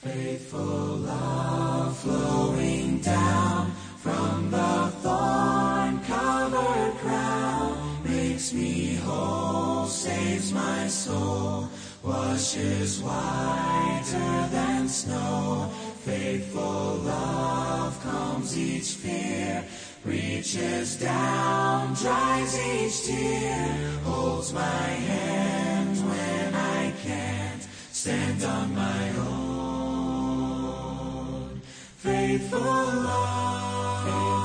Faithful love flowing down from the thorn-covered crown makes me whole, saves my soul, washes whiter than snow. Faithful love calms each fear, reaches down, dries each tear, holds my hand when I can't stand on my own. Faithful love,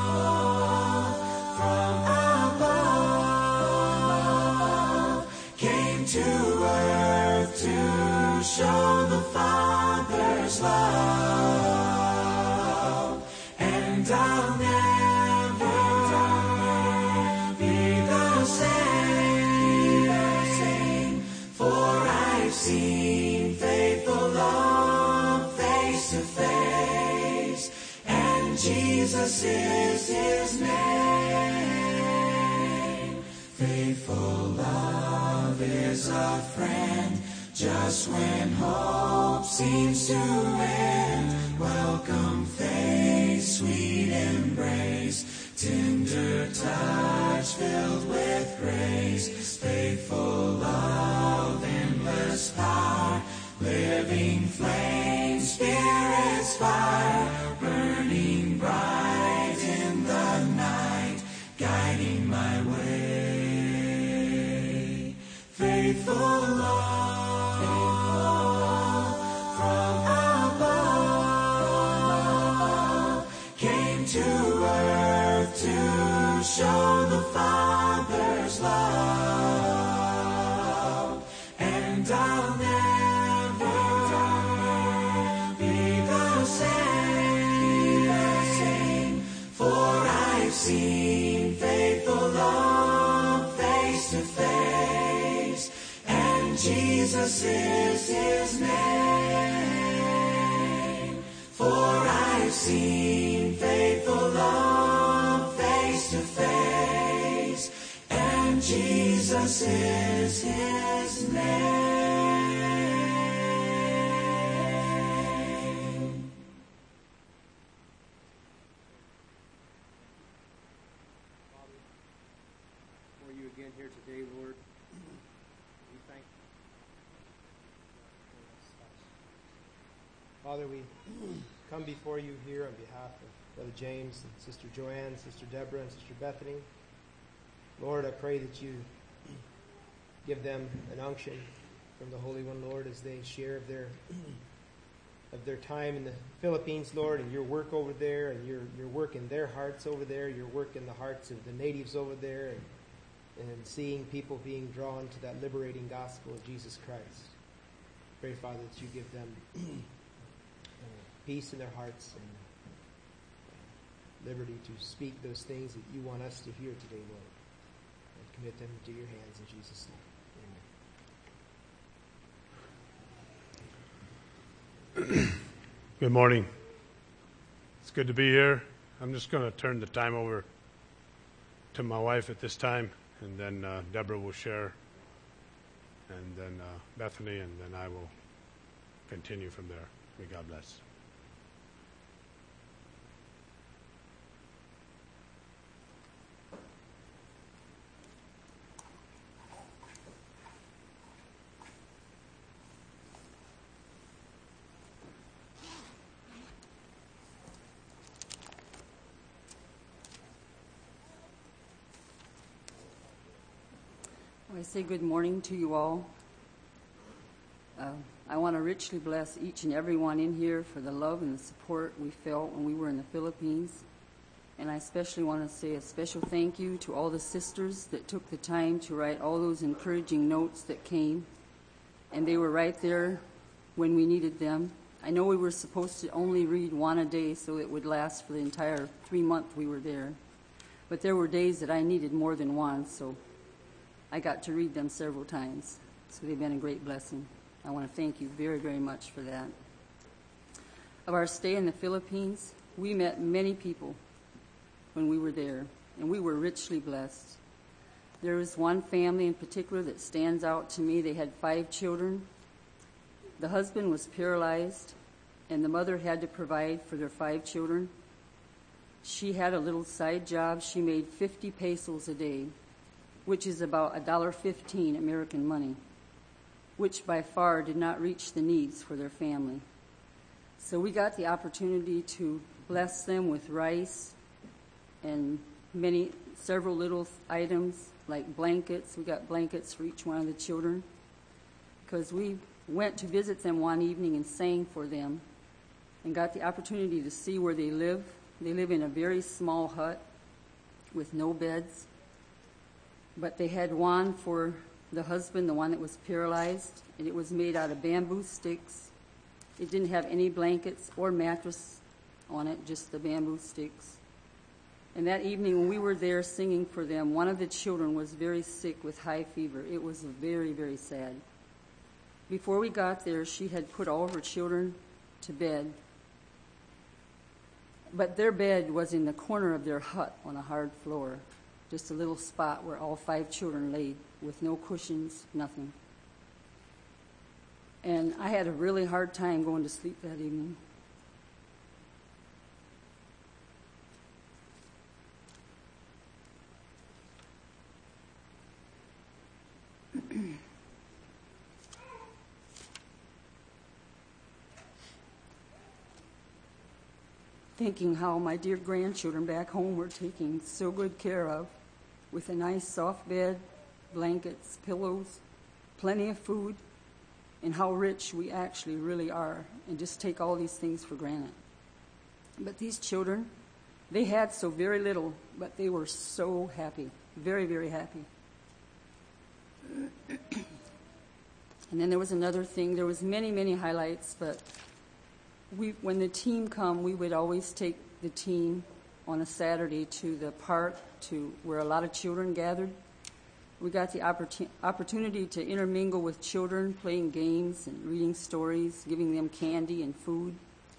from above came to earth to show the Father's love, and I'll never be the same, for I've seen faithful love face to face, and Jesus is his name. Faithful love is a friend just when hope seems to end. Welcome face, sweet embrace, tender touch filled with grace. Faithful love, endless power, living flame, Spirit's fire, burning bright in the night, guiding my way. Faithful love, from above came to earth to show the Father's love, and I'll never be the same, for I've seen faithful love face to face, and Jesus is his name. For I've seen faithful love face to face, and Jesus is his name. For you again here today, Lord, we thank you. Father, we come before you here on behalf of Brother James and Sister Joanne, Sister Deborah, and Sister Bethany. Lord, I pray that you give them an unction from the Holy One, Lord, as they share of their time in the Philippines, Lord, and your work over there, and your work in their hearts over there, your work in the hearts of the natives over there, and seeing people being drawn to that liberating gospel of Jesus Christ. Pray, Father, that you give them peace in their hearts and liberty to speak those things that you want us to hear today, Lord. And commit them into your hands in Jesus' name. Amen. Good morning. It's good to be here. I'm just going to turn the time over to my wife at this time, and then Deborah will share, and then Bethany, and then I will continue from there. May God bless. I say good morning to you all. I want to richly bless each and every one in here for the love and the support we felt when we were in the Philippines. And I especially want to say a special thank you to all the sisters that took the time to write all those encouraging notes that came. And they were right there when we needed them. I know we were supposed to only read one a day so it would last for the entire 3 months we were there. But there were days that I needed more than one, so I got to read them several times. So they've been a great blessing. I want to thank you very, very much for that. Of our stay in the Philippines, we met many people when we were there, and we were richly blessed. There was one family in particular that stands out to me. They had 5 children. The husband was paralyzed, and the mother had to provide for their 5 children. She had a little side job. She made 50 pesos a day, which is about $1.15 American money, which by far did not reach the needs for their family. So we got the opportunity to bless them with rice and several little items like blankets. We got blankets for each one of the children because we went to visit them one evening and sang for them and got the opportunity to see where they live. They live in a very small hut with no beds, but they had one for the husband, the one that was paralyzed, and it was made out of bamboo sticks. It didn't have any blankets or mattress on it, just the bamboo sticks. And that evening when we were there singing for them, one of the children was very sick with high fever. It was very, very sad. Before we got there, she had put all of her children to bed, but their bed was in the corner of their hut on a hard floor, just a little spot where all 5 children laid with no cushions, nothing. And I had a really hard time going to sleep that evening. Thinking how my dear grandchildren back home were taken so good care of, with a nice soft bed, blankets, pillows, plenty of food, and how rich we actually really are, and just take all these things for granted. But these children, they had so very little, but they were so happy, very, very happy. And then there was another thing. There was many, many highlights, but when the team come, we would always take the team on a Saturday to the park to where a lot of children gathered. We got the opportunity to intermingle with children, playing games and reading stories, giving them candy and food.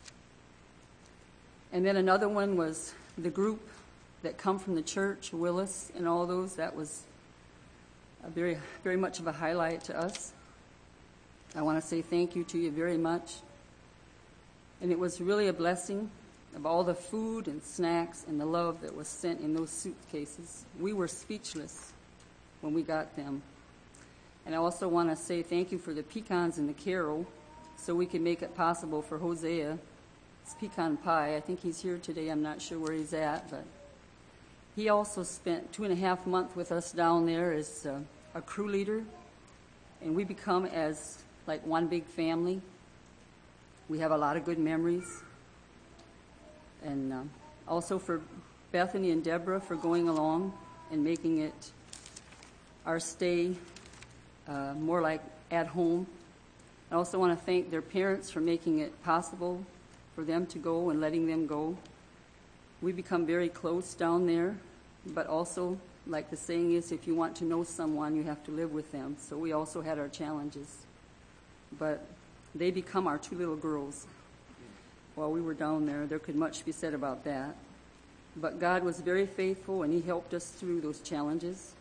And then another one was the group that come from the church, Willis and all those. That was a very, very much of a highlight to us. I want to say thank you to you very much. And it was really a blessing of all the food and snacks and the love that was sent in those suitcases. We were speechless when we got them. And I also want to say thank you for the pecans and the carol, so we could make it possible for Hosea. It's pecan pie. I think he's here today. I'm not sure where he's at, but he also spent 2.5 months with us down there as a crew leader, and we become as like one big family. We have a lot of good memories. And also for Bethany and Deborah for going along and making it our stay more like at home. I also want to thank their parents for making it possible for them to go and letting them go. We become very close down there, but also, like the saying is, if you want to know someone, you have to live with them. So we also had our challenges. But they become our 2 little girls while we were down there. There could much be said about that. But God was very faithful, and he helped us through those challenges.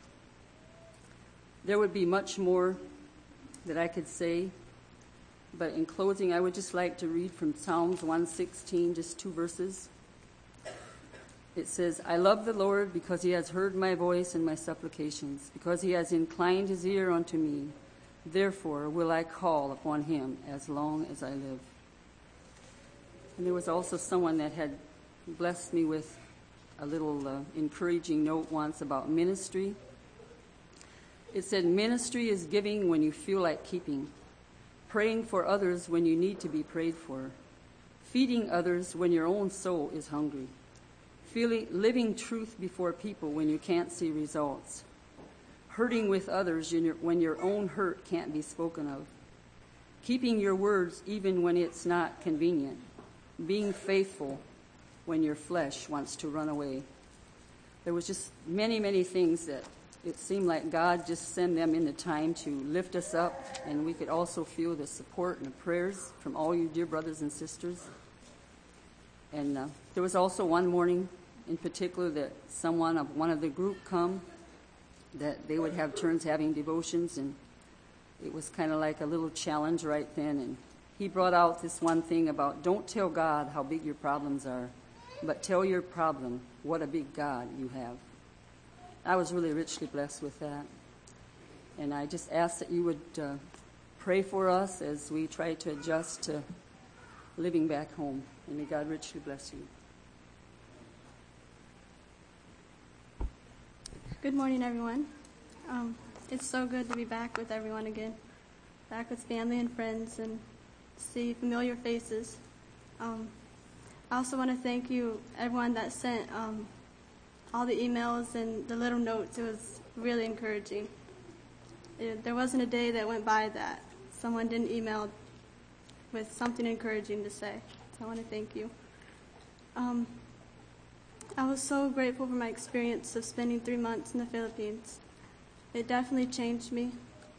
There would be much more that I could say, but in closing, I would just like to read from Psalms 116, just 2 verses. It says, I love the Lord because he has heard my voice and my supplications, because he has inclined his ear unto me. Therefore will I call upon him as long as I live. And there was also someone that had blessed me with a little encouraging note once about ministry. It said, ministry is giving when you feel like keeping, praying for others when you need to be prayed for, feeding others when your own soul is hungry, living truth before people when you can't see results, hurting with others when your own hurt can't be spoken of, keeping your words even when it's not convenient, being faithful when your flesh wants to run away. There was just many, many things that it seemed like God just sent them in the time to lift us up, and we could also feel the support and the prayers from all you dear brothers and sisters. And there was also one morning in particular that someone of one of the group come, that they would have turns having devotions, and it was kind of like a little challenge right then, and he brought out this one thing about don't tell God how big your problems are, but tell your problem what a big God you have. I was really richly blessed with that. And I just ask that you would pray for us as we try to adjust to living back home. And may God richly bless you. Good morning, everyone. It's so good to be back with everyone again, back with family and friends and see familiar faces. I also want to thank you, everyone that sent all the emails and the little notes. It was really encouraging. There wasn't a day that went by that someone didn't email with something encouraging to say. So I want to thank you. I was so grateful for my experience of spending 3 months in the Philippines. It definitely changed me.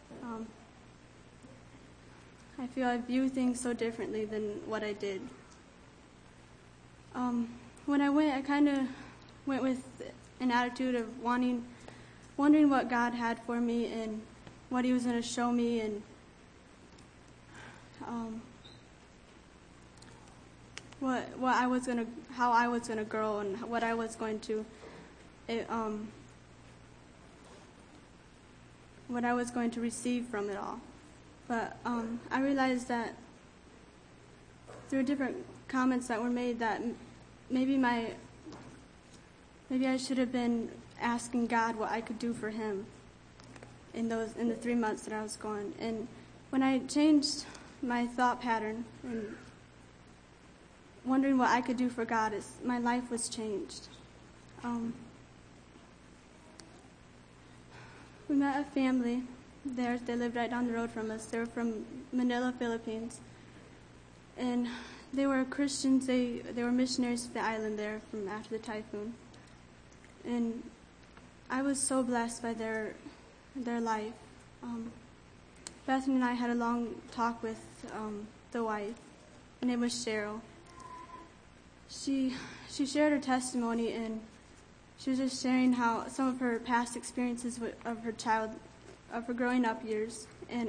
I feel I view things so differently than what I did. When I went, I kind of went with an attitude of wondering what God had for me and what He was going to show me, and how I was gonna grow, and what I was going to, what I was going to receive from it all. But I realized that through different comments that were made that maybe I should have been asking God what I could do for Him in the 3 months that I was gone. And when I changed my thought pattern and wondering what I could do for God, my life was changed. We met a family there. They lived right down the road from us. They were from Manila, Philippines. And they were Christians. They were missionaries to the island there from after the typhoon. And I was so blessed by their life. Bethany and I had a long talk with the wife. Her name was Cheryl. She shared her testimony, and she was just sharing how some of her past experiences of her growing up years, and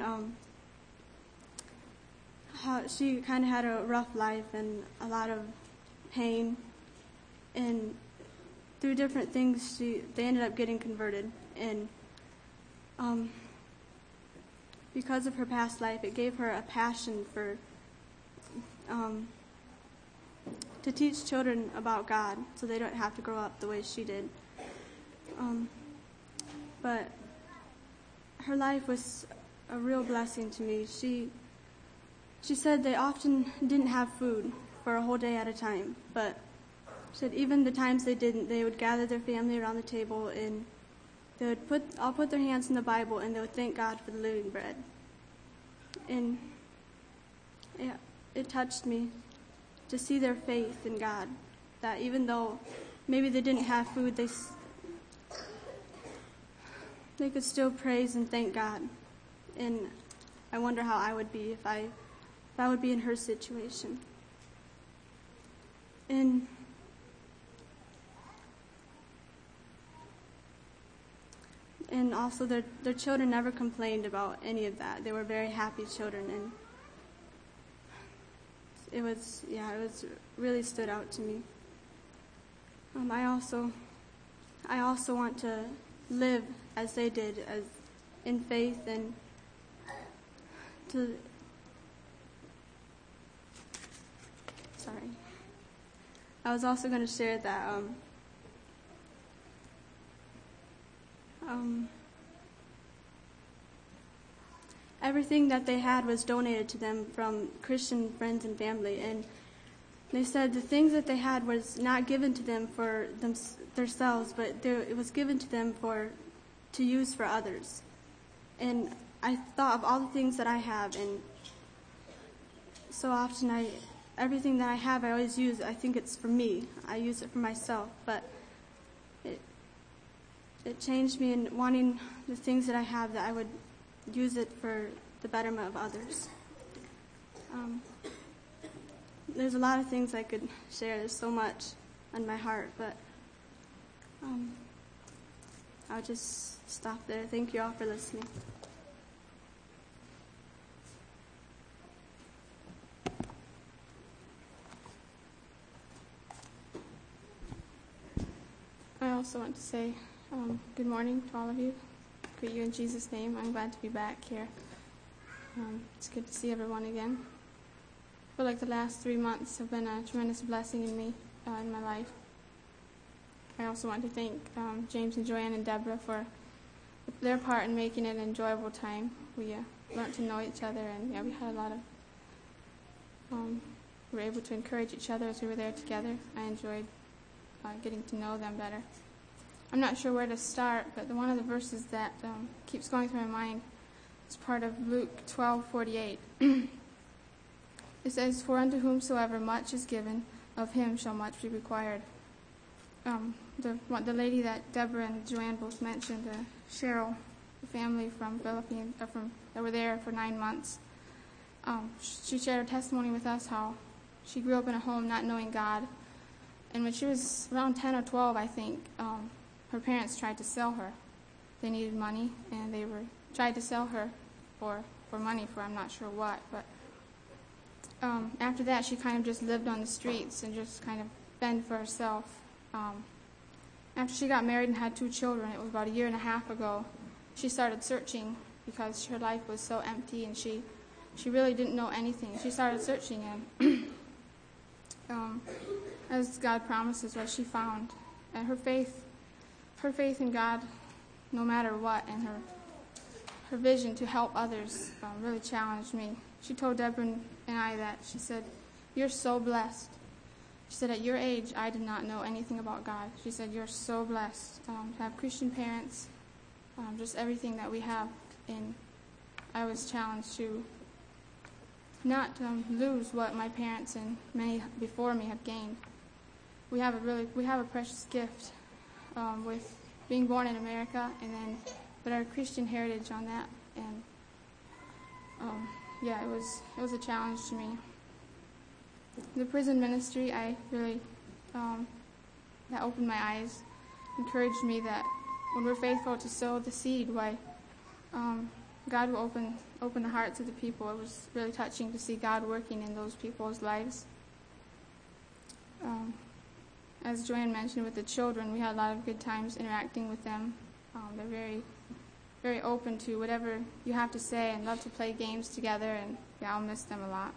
how she kind of had a rough life and a lot of pain, and through different things, they ended up getting converted, and because of her past life, it gave her a passion for to teach children about God so they don't have to grow up the way she did. But her life was a real blessing to me. She said they often didn't have food for a whole day at a time, but she said even the times they didn't, they would gather their family around the table and they would all put their hands in the Bible and they would thank God for the living bread. And yeah, it touched me to see their faith in God, that even though maybe they didn't have food, they could still praise and thank God. And I wonder how I would be if I would be in her situation. And also their children never complained about any of that. They were very happy children, and it really stood out to me. I also want to live as they did, as in faith, and I was also going to share that everything that they had was donated to them from Christian friends and family, and they said the things that they had was not given to them for themselves, but it was given to them to use for others. And I thought of all the things that I have, and so often everything that I have, I always use. I think it's for me. I use it for myself, but it changed me in wanting the things that I have, that I would use it for the betterment of others. There's a lot of things I could share. There's so much on my heart, but I'll just stop there. Thank you all for listening. also want to say good morning to all of you. Greet you in Jesus' name. I'm glad to be back here. It's good to see everyone again. I feel like the last 3 months have been a tremendous blessing in me, in my life. I also want to thank James and Joanne and Deborah for their part in making it an enjoyable time. We learned to know each other, and we had a lot of, we were able to encourage each other as we were there together. I enjoyed getting to know them better. I'm not sure where to start, but one of the verses that keeps going through my mind is part of Luke 12:48. It says, "For unto whomsoever much is given, of him shall much be required." The lady that Deborah and Joanne both mentioned, Cheryl, the family from Philippines, that were there for 9 months, she shared her testimony with us how she grew up in a home not knowing God, and when she was around 10 or 12, I think, her parents tried to sell her. They needed money, and they tried to sell her for money for I'm not sure what, but after that, she kind of just lived on the streets and just kind of fend for herself. After she got married and had 2 children, it was about 1.5 years ago, she started searching because her life was so empty and she really didn't know anything. She started searching, and as God promises, what she found, and her faith in God, no matter what, and her vision to help others really challenged me. She told Deborah and I that, she said, "You're so blessed." She said, "At your age, I did not know anything about God." She said, "You're so blessed to have Christian parents, just everything that we have." And I was challenged to not lose what my parents and many before me have gained. We have a precious gift with being born in America, and then with our Christian heritage on that. And it was a challenge to me. The prison ministry, I really, that opened my eyes, encouraged me that when we're faithful to sow the seed, God will open the hearts of the people. It was really touching to see God working in those people's lives. As Joanne mentioned with the children, we had a lot of good times interacting with them. They're very, very open to whatever you have to say and love to play games together, and I'll miss them a lot.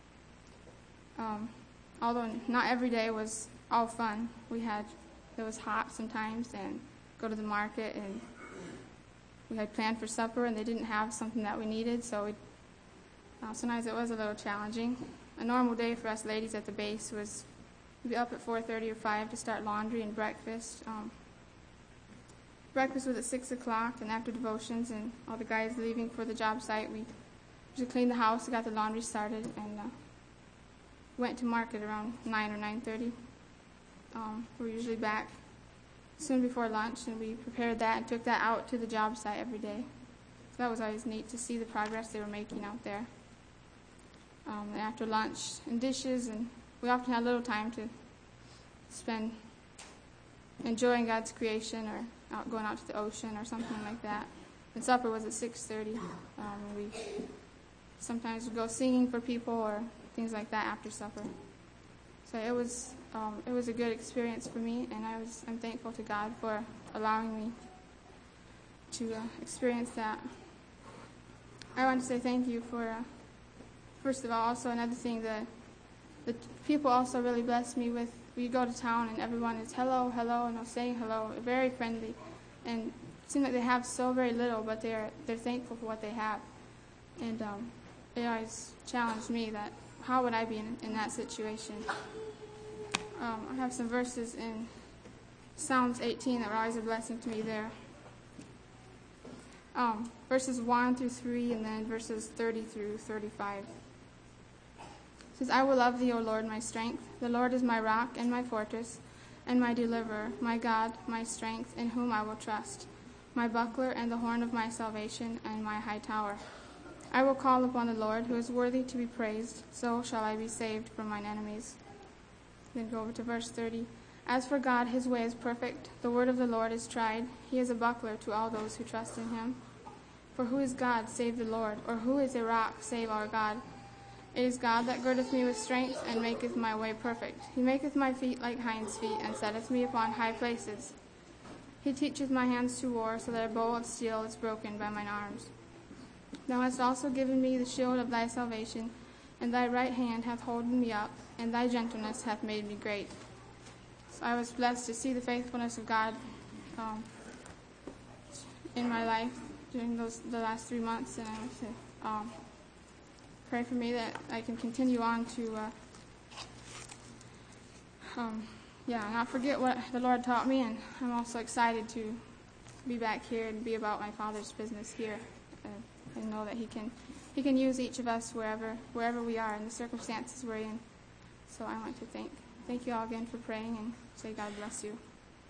Although not every day was all fun. It was hot sometimes, and go to the market, and we had planned for supper, and they didn't have something that we needed, so sometimes it was a little challenging. A normal day for us ladies at the base was we'd be up at 4:30 or 5 to start laundry and breakfast. Breakfast was at 6 o'clock, and after devotions and all the guys leaving for the job site, we just cleaned the house, got the laundry started, and went to market around 9 or 9:30. We're usually back soon before lunch, and we prepared that and took that out to the job site every day. So that was always neat to see the progress they were making out there. And after lunch and dishes, and we often had little time to spend enjoying God's creation or going out to the ocean or something like that. And supper was at 6:30. We sometimes would go singing for people or things like that after supper. So it was a good experience for me, and I'm thankful to God for allowing me to experience that. I want to say thank you for, first of all, also another thing, the people also really blessed me with. We go to town and everyone is hello, hello, and they're saying hello, very friendly, and it seems like they have so very little, but they're thankful for what they have. And it always challenged me that how would I be in that situation? I have some verses in Psalms 18 that were always a blessing to me there. Verses 1 through 3, and then verses 30 through 35. It says, "I will love thee, O Lord, my strength. The Lord is my rock and my fortress, and my deliverer, my God, my strength, in whom I will trust, my buckler and the horn of my salvation, and my high tower. I will call upon the Lord, who is worthy to be praised, so shall I be saved from mine enemies." Then go over to verse 30. "As for God, his way is perfect. The word of the Lord is tried. He is a buckler to all those who trust in him. For who is God save the Lord? Or who is a rock save our God? It is God that girdeth me with strength, and maketh my way perfect. He maketh my feet like hinds' feet, and setteth me upon high places. He teacheth my hands to war, so that a bow of steel is broken by mine arms. Thou hast also given me the shield of thy salvation, and thy right hand hath holden me up, and thy gentleness hath made me great. So I was blessed to see the faithfulness of God in my life during the last 3 months, and I would say, pray for me that I can continue on to not forget what the Lord taught me, and I'm also excited to be back here and be about my Father's business here, and know that He can use each of us wherever we are in the circumstances we're in. So I want to thank you all again for praying, and say God bless you.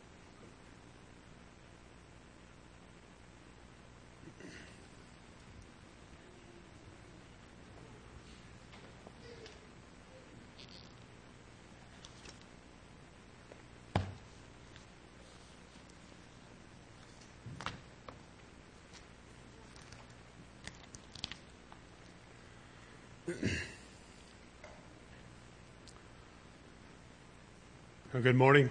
Good morning.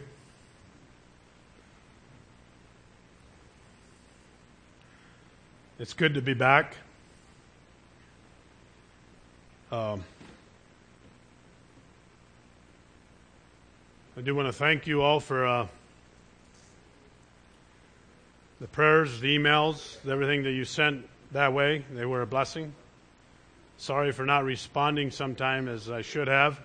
It's good to be back. I do want to thank you all for the prayers, the emails, everything that you sent that way. They were a blessing. Sorry for not responding sometime as I should have.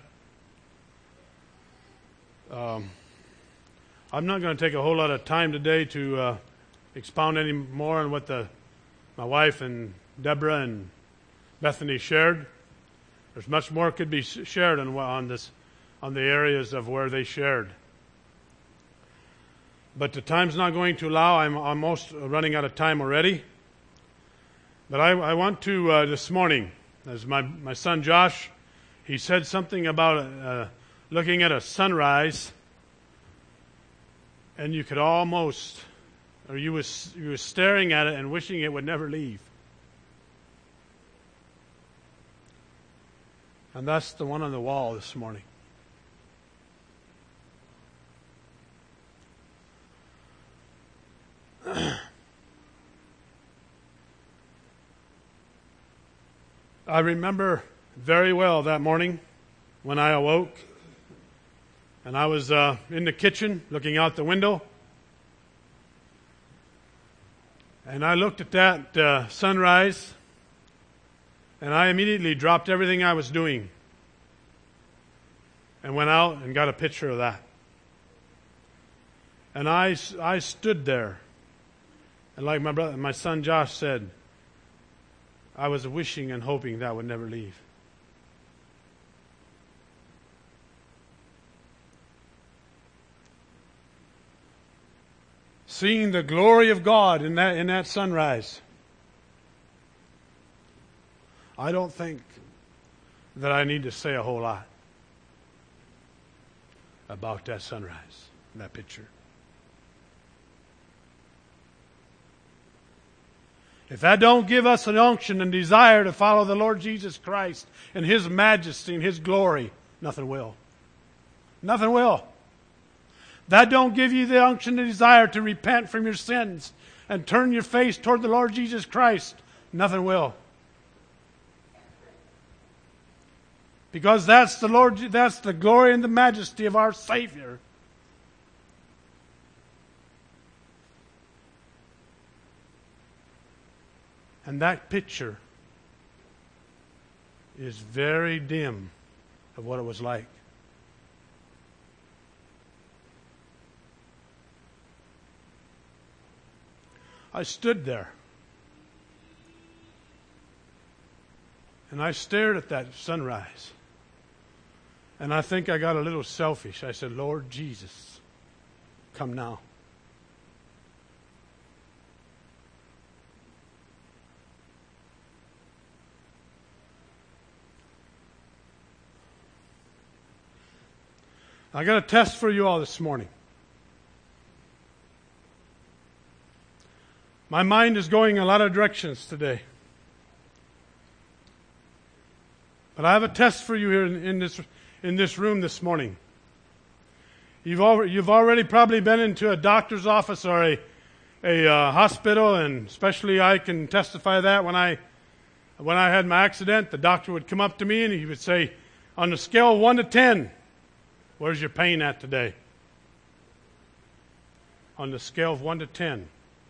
I'm not going to take a whole lot of time today to expound any more on what my wife and Deborah and Bethany shared. There's much more could be shared on the areas of where they shared. But the time's not going to allow. I'm almost running out of time already. But I want to this morning, as my son Josh, he said something about looking at a sunrise, and you could almost, or you was staring at it and wishing it would never leave. And that's the one on the wall this morning. I remember very well that morning when I awoke, and I was in the kitchen looking out the window, and I looked at that sunrise, and I immediately dropped everything I was doing and went out and got a picture of that. And I stood there, and like my son Josh said, I was wishing and hoping that would never leave. Seeing the glory of God in that sunrise, I don't think that I need to say a whole lot about that sunrise, that picture. If that don't give us an unction and desire to follow the Lord Jesus Christ and His majesty and His glory, nothing will. Nothing will. That don't give you the unction and desire to repent from your sins and turn your face toward the Lord Jesus Christ, nothing will. Because that's the glory and the majesty of our Savior. And that picture is very dim of what it was like. I stood there and I stared at that sunrise, and I think I got a little selfish. I said, Lord Jesus, come now. I got a test for you all this morning. My mind is going a lot of directions today. But I have a test for you here in this room this morning. You've already probably been into a doctor's office or a hospital, and especially I can testify that when I had my accident, the doctor would come up to me and he would say, on a scale of 1 to 10, where's your pain at today? On the scale of 1 to 10,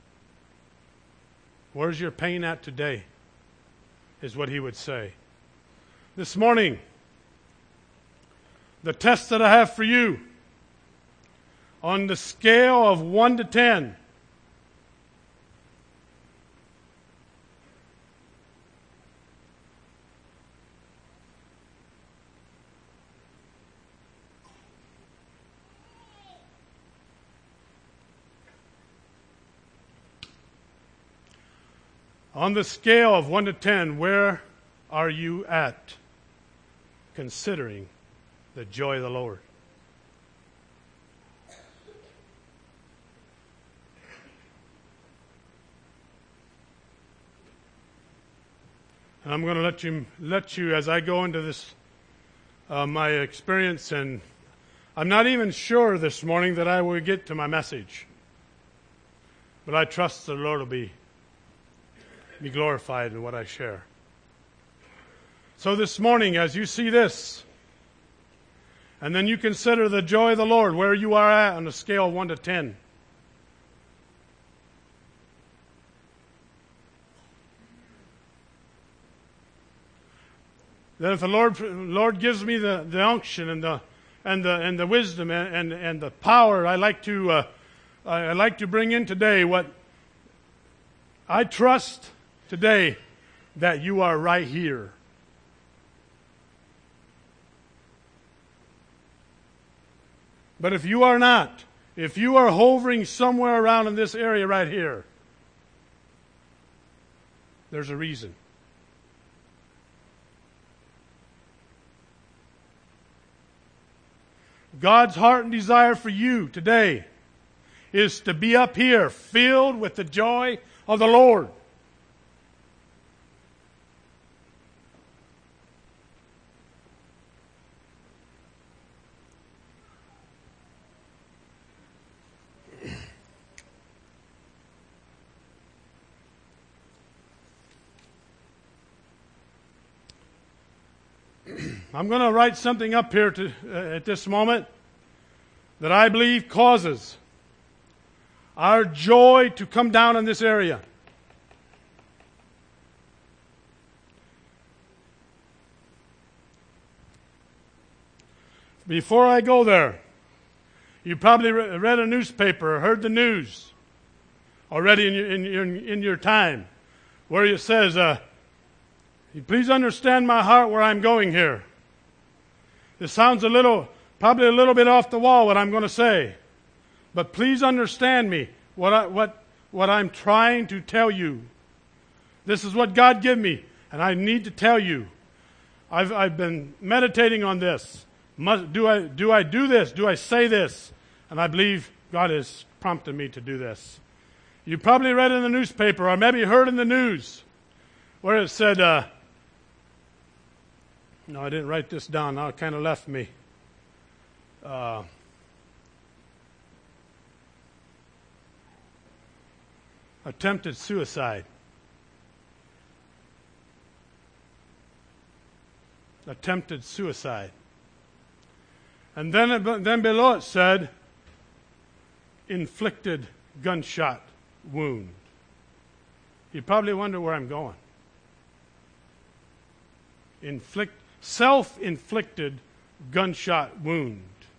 where's your pain at today? Is what he would say. This morning, the test that I have for you, on the scale of 1 to 10, on the scale of 1 to 10, where are you at considering the joy of the Lord? And I'm going to let you as I go into this, my experience, and I'm not even sure this morning that I will get to my message. But I trust the Lord will be glorified in what I share. So this morning, as you see this, and then you consider the joy of the Lord, where you are at on a scale of 1 to 10. Then if the Lord gives me the unction and the wisdom and the power, I like to bring in today what I trust today, that you are right here. But if you are not, if you are hovering somewhere around in this area right here, there's a reason. God's heart and desire for you today is to be up here filled with the joy of the Lord. I'm going to write something up here at this moment that I believe causes our joy to come down in this area. Before I go there, you probably read a newspaper or heard the news already in your time, where it says, please understand my heart where I'm going here. This sounds probably a little bit off the wall what I'm going to say, but please understand me, what I'm trying to tell you. This is what God gave me, and I need to tell you. I've been meditating on this. Do I do this? Do I say this? And I believe God has prompted me to do this. You probably read in the newspaper, or maybe heard in the news, where it said, no, I didn't write this down. Now it kind of left me. Attempted suicide. Attempted suicide. And then below it said, inflicted gunshot wound. You probably wonder where I'm going. Self-inflicted gunshot wound.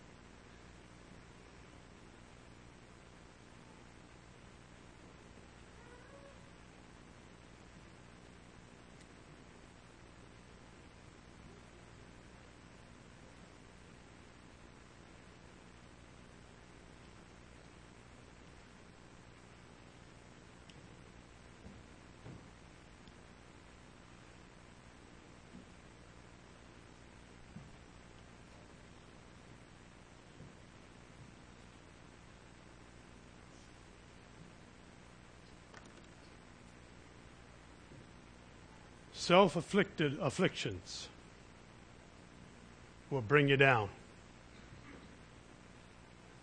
Self-afflicted afflictions will bring you down.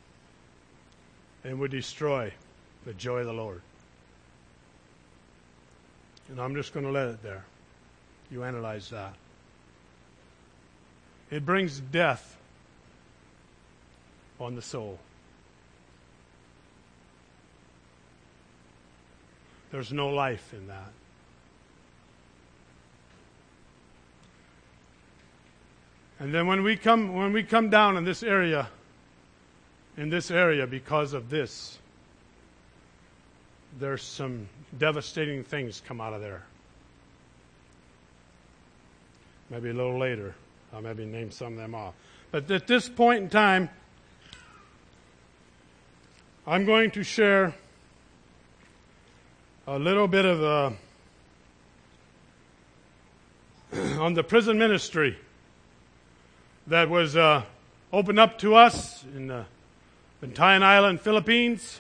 and would destroy the joy of the Lord. And I'm just going to let it there. You analyze that. It brings death on the soul. There's no life in that. And then when we come down in this area because of this, there's some devastating things come out of there. Maybe a little later, I'll maybe name some of them off. But at this point in time, I'm going to share a little bit of on the prison ministry that was opened up to us in Bantayan Island, Philippines.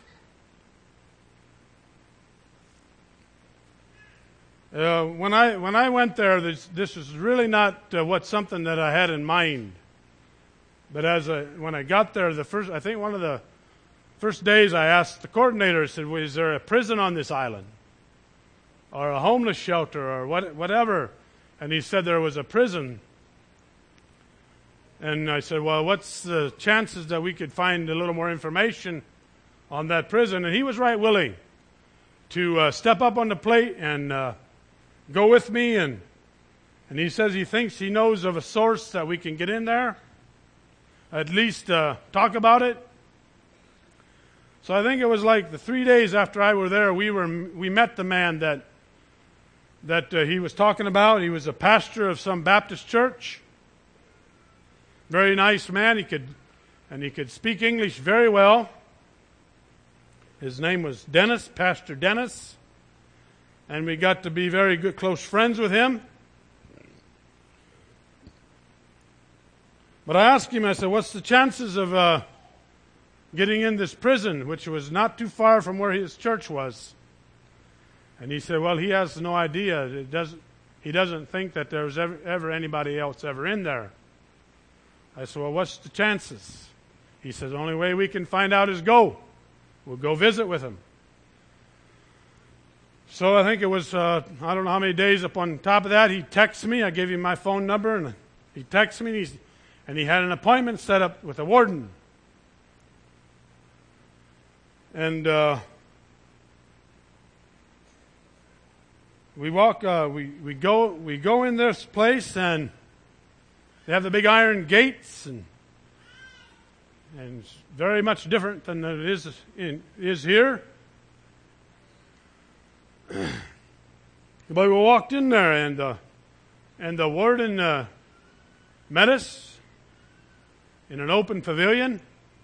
When I went there, this was really not something that I had in mind. But when I got there, I think one of the first days I asked the coordinator, I said, well, is there a prison on this island? Or a homeless shelter or whatever? And he said there was a prison. And I said, well, what's the chances that we could find a little more information on that prison? And he was right willing to step up on the plate and go with me. And he says he thinks he knows of a source that we can get in there, at least talk about it. So I think it was like the 3 days after I were there, we met the man that he was talking about. He was a pastor of some Baptist church. Very nice man. He could speak English very well. His name was Dennis, Pastor Dennis. And we got to be very good, close friends with him. But I asked him, I said, what's the chances of getting in this prison, which was not too far from where his church was? And he said, well, he has no idea. He doesn't think that there was ever anybody else ever in there. I said, well, what's the chances? He says, the only way we can find out is go. We'll go visit with him. So I think it was, I don't know how many days up on top of that, he texted me. I gave him my phone number, and he texted me, and he had an appointment set up with a warden. And we go in this place, and they have the big iron gates, and it's very much different than it is here. But we walked in there, and the warden met us in an open pavilion.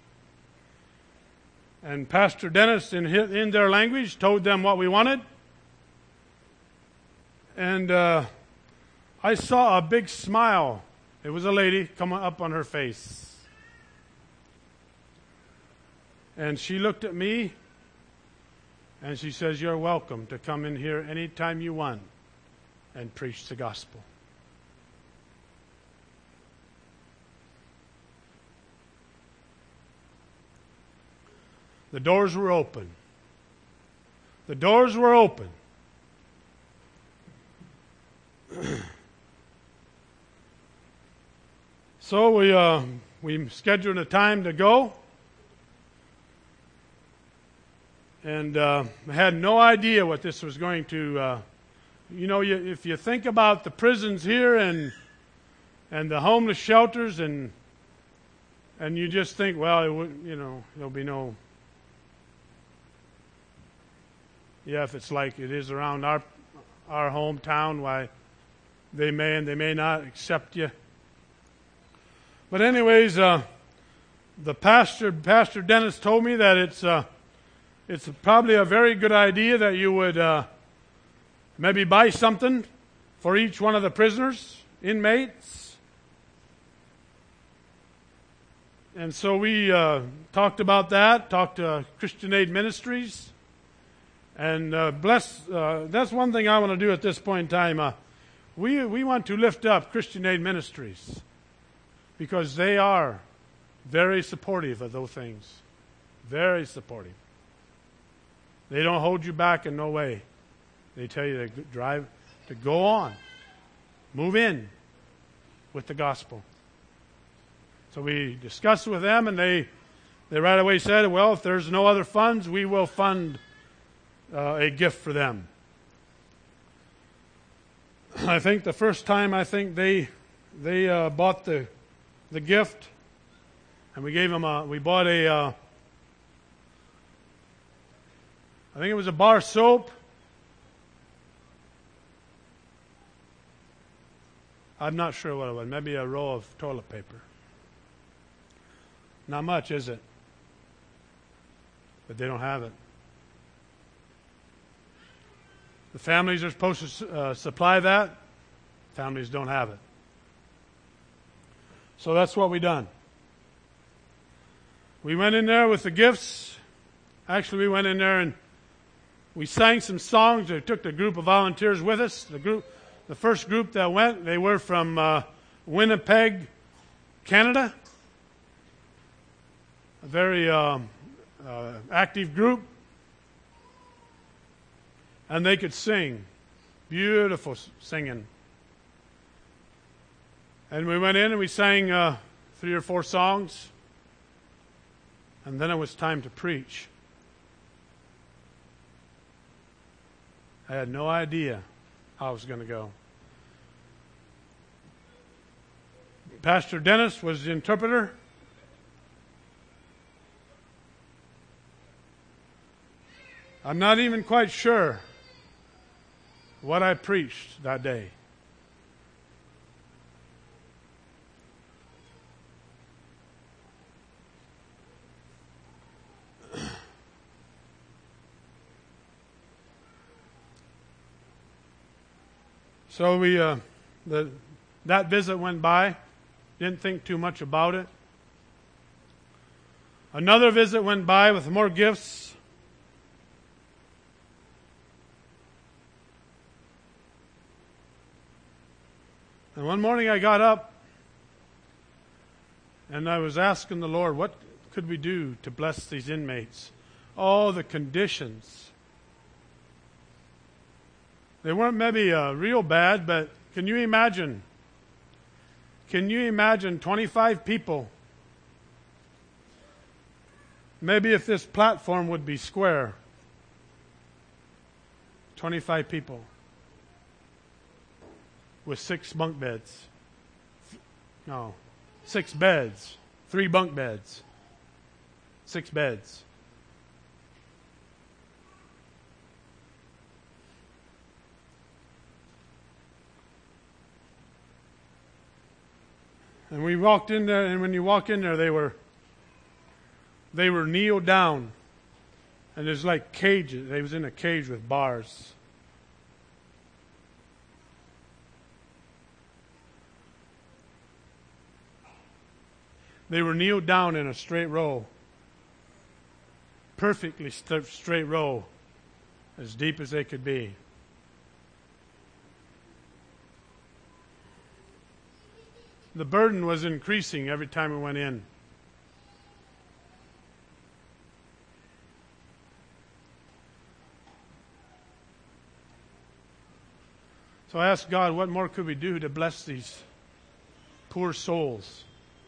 And Pastor Dennis, in their language, told them what we wanted. And I saw a big smile. It was a lady come up on her face. And she looked at me, and she says, you're welcome to come in here anytime you want and preach the gospel. The doors were open. The doors were open. So we scheduled a time to go. And I had no idea what this was going to... if you think about the prisons here and the homeless shelters, and you just think, well, it would, there'll be no... Yeah, if it's like it is around our hometown, why they may and they may not accept you. But anyways, the Pastor Dennis told me that it's probably a very good idea that you would maybe buy something for each one of the prisoners, inmates. And so we talked about that, talked to Christian Aid Ministries. And that's one thing I want to do at this point in time. We want to lift up Christian Aid Ministries because they are very supportive of those things. Very supportive. They don't hold you back in no way. They tell you to go on. Move in with the gospel. So we discussed with them, and they right away said, well, if there's no other funds, we will fund a gift for them. I think the first time, they bought the gift, and we gave them we bought I think it was a bar soap. I'm not sure what it was. Maybe a roll of toilet paper. Not much, is it? But they don't have it. The families are supposed to supply that. Families don't have it. So that's what we done. We went in there with the gifts. Actually, we went in there and we sang some songs. We took the group of volunteers with us. The first group that went, they were from Winnipeg, Canada. A very active group. And they could sing. Beautiful singing. And we went in and we sang 3 or 4 songs. And then it was time to preach. I had no idea how it was going to go. Pastor Dennis was the interpreter. I'm not even quite sure what I preached that day. So that visit went by. Didn't think too much about it. Another visit went by with more gifts. And one morning I got up and I was asking the Lord, what could we do to bless these inmates? Oh, the conditions. They weren't maybe real bad, but can you imagine? Can you imagine 25 people? Maybe if this platform would be square. 25 people. With 6 bunk beds. No, 6 beds. 3 bunk beds. 6 beds. And we walked in there, and when you walk in there, they were kneeled down. And there's like cages. They was in a cage with bars. They were kneeled down in a straight row. Perfectly straight row. As deep as they could be. The burden was increasing every time we went in. So I asked God, what more could we do to bless these poor souls?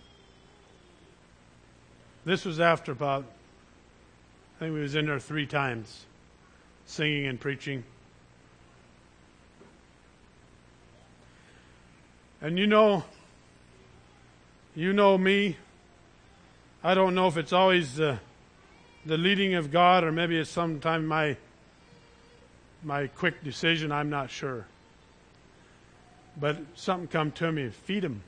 This was after about, I think we was in there 3 times, singing and preaching. And you know me. I don't know if it's always the leading of God, or maybe it's sometimes my quick decision. I'm not sure. But something come to me. Feed them.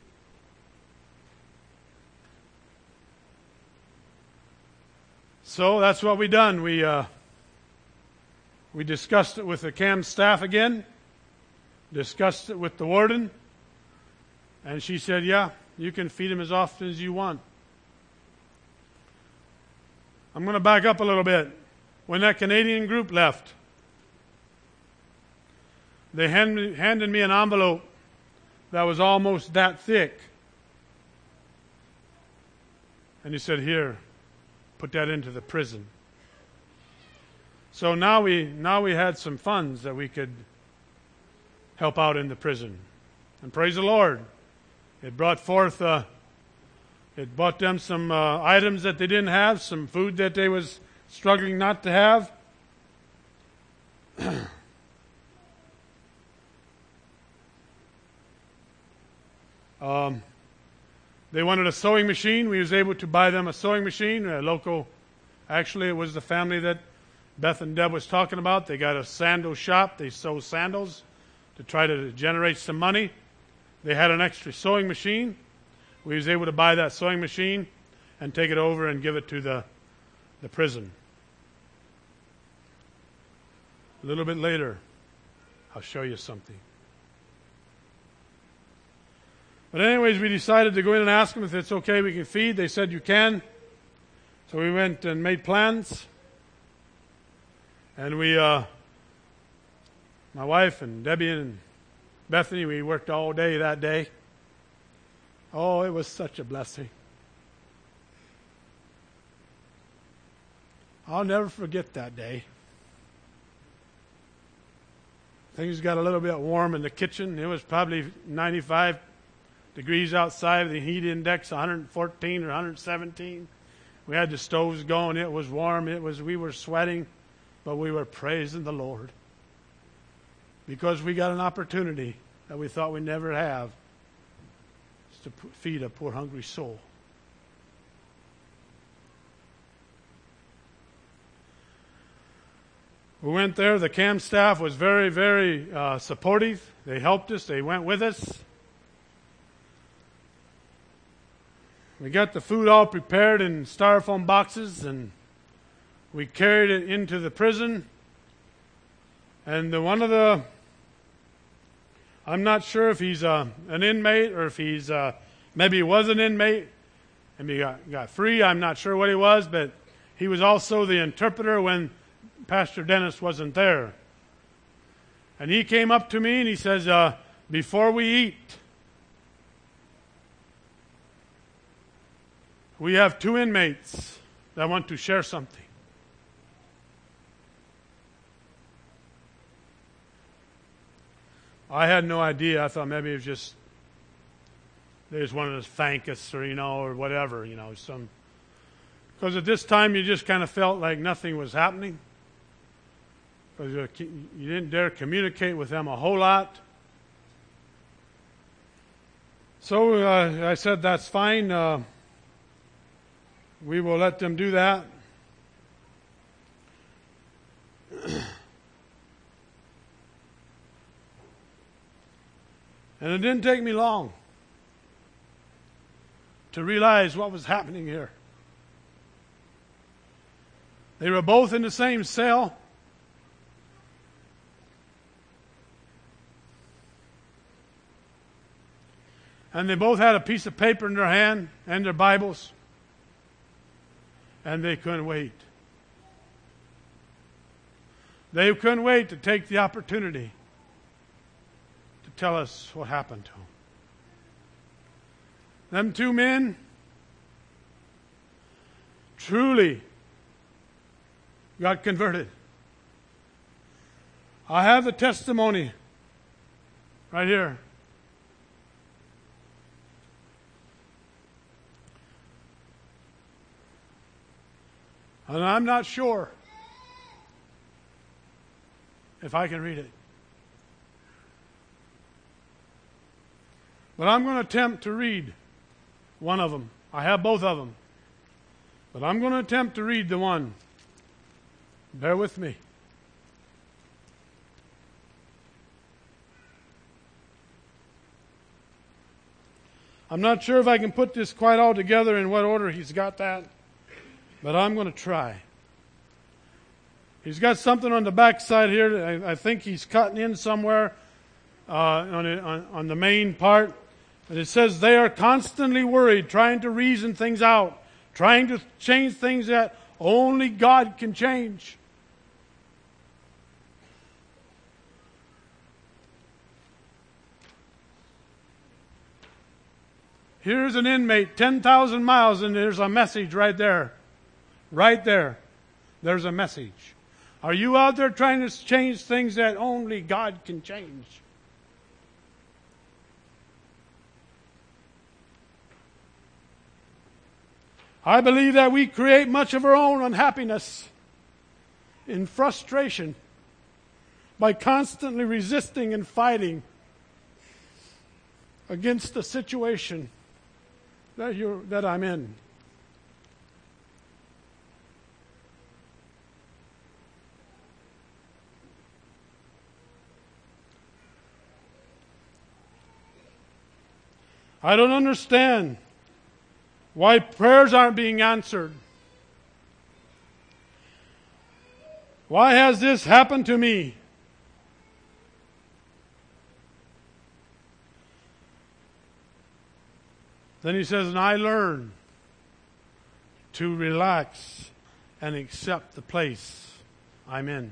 So that's what we done. We discussed it with the CAM staff again. Discussed it with the warden. And she said, yeah, you can feed them as often as you want. I'm going to back up a little bit. When that Canadian group left, they handed me an envelope that was almost that thick. And he said, here, put that into the prison. So now we had some funds that we could help out in the prison. And praise the Lord, it brought forth, it bought them some items that they didn't have, some food that they was struggling not to have. They wanted a sewing machine. We was able to buy them a sewing machine. A local, actually it was the family that Beth and Deb was talking about. They got a sandal shop. They sew sandals to try to generate some money. They had an extra sewing machine. We was able to buy that sewing machine and take it over and give it to the prison. A little bit later, I'll show you something. But anyways, we decided to go in and ask them if it's okay we can feed. They said you can. So we went and made plans. And we, my wife and Debbie and Bethany, we worked all day that day. Oh, it was such a blessing. I'll never forget that day. Things got a little bit warm in the kitchen. It was probably 95 degrees outside. The heat index 114 or 117. We had the stoves going. It was warm. We were sweating, but we were praising the Lord because we got an opportunity that we thought we'd never have to feed a poor hungry soul. We went there. The camp staff was very, very supportive. They helped us. They went with us. We got the food all prepared in styrofoam boxes, and we carried it into the prison. And I'm not sure if he's an inmate or if he's maybe he was an inmate and he got free. I'm not sure what he was, but he was also the interpreter when Pastor Dennis wasn't there. And he came up to me and he says, before we eat, we have 2 inmates that want to share something. I had no idea. I thought maybe it was just they just wanted to thank us or or whatever, some. Because at this time you just kind of felt like nothing was happening. Because you didn't dare communicate with them a whole lot. So I said, that's fine. We will let them do that. And it didn't take me long to realize what was happening here. They were both in the same cell. And they both had a piece of paper in their hand and their Bibles. And they couldn't wait. They couldn't wait to take the opportunity to tell us what happened to them. Them 2 men truly got converted. I have the testimony right here. And I'm not sure if I can read it. But I'm going to attempt to read one of them. I have both of them. But I'm going to attempt to read the one. Bear with me. I'm not sure if I can put this quite all together in what order he's got that. But I'm going to try. He's got something on the back side here. I think he's cutting in somewhere on the main part. And it says they are constantly worried, trying to reason things out, trying to change things that only God can change. Here's an inmate 10,000 miles, and there's a message right there. Right there. There's a message. Are you out there trying to change things that only God can change? I believe that we create much of our own unhappiness in frustration by constantly resisting and fighting against the situation that I'm in. I don't understand why prayers aren't being answered. Why has this happened to me? Then he says, and I learn to relax and accept the place I'm in.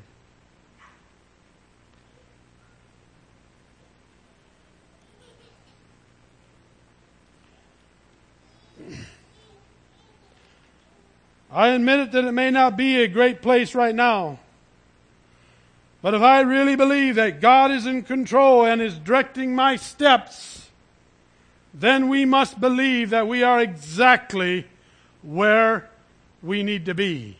I admit that it may not be a great place right now. But if I really believe that God is in control and is directing my steps, then we must believe that we are exactly where we need to be.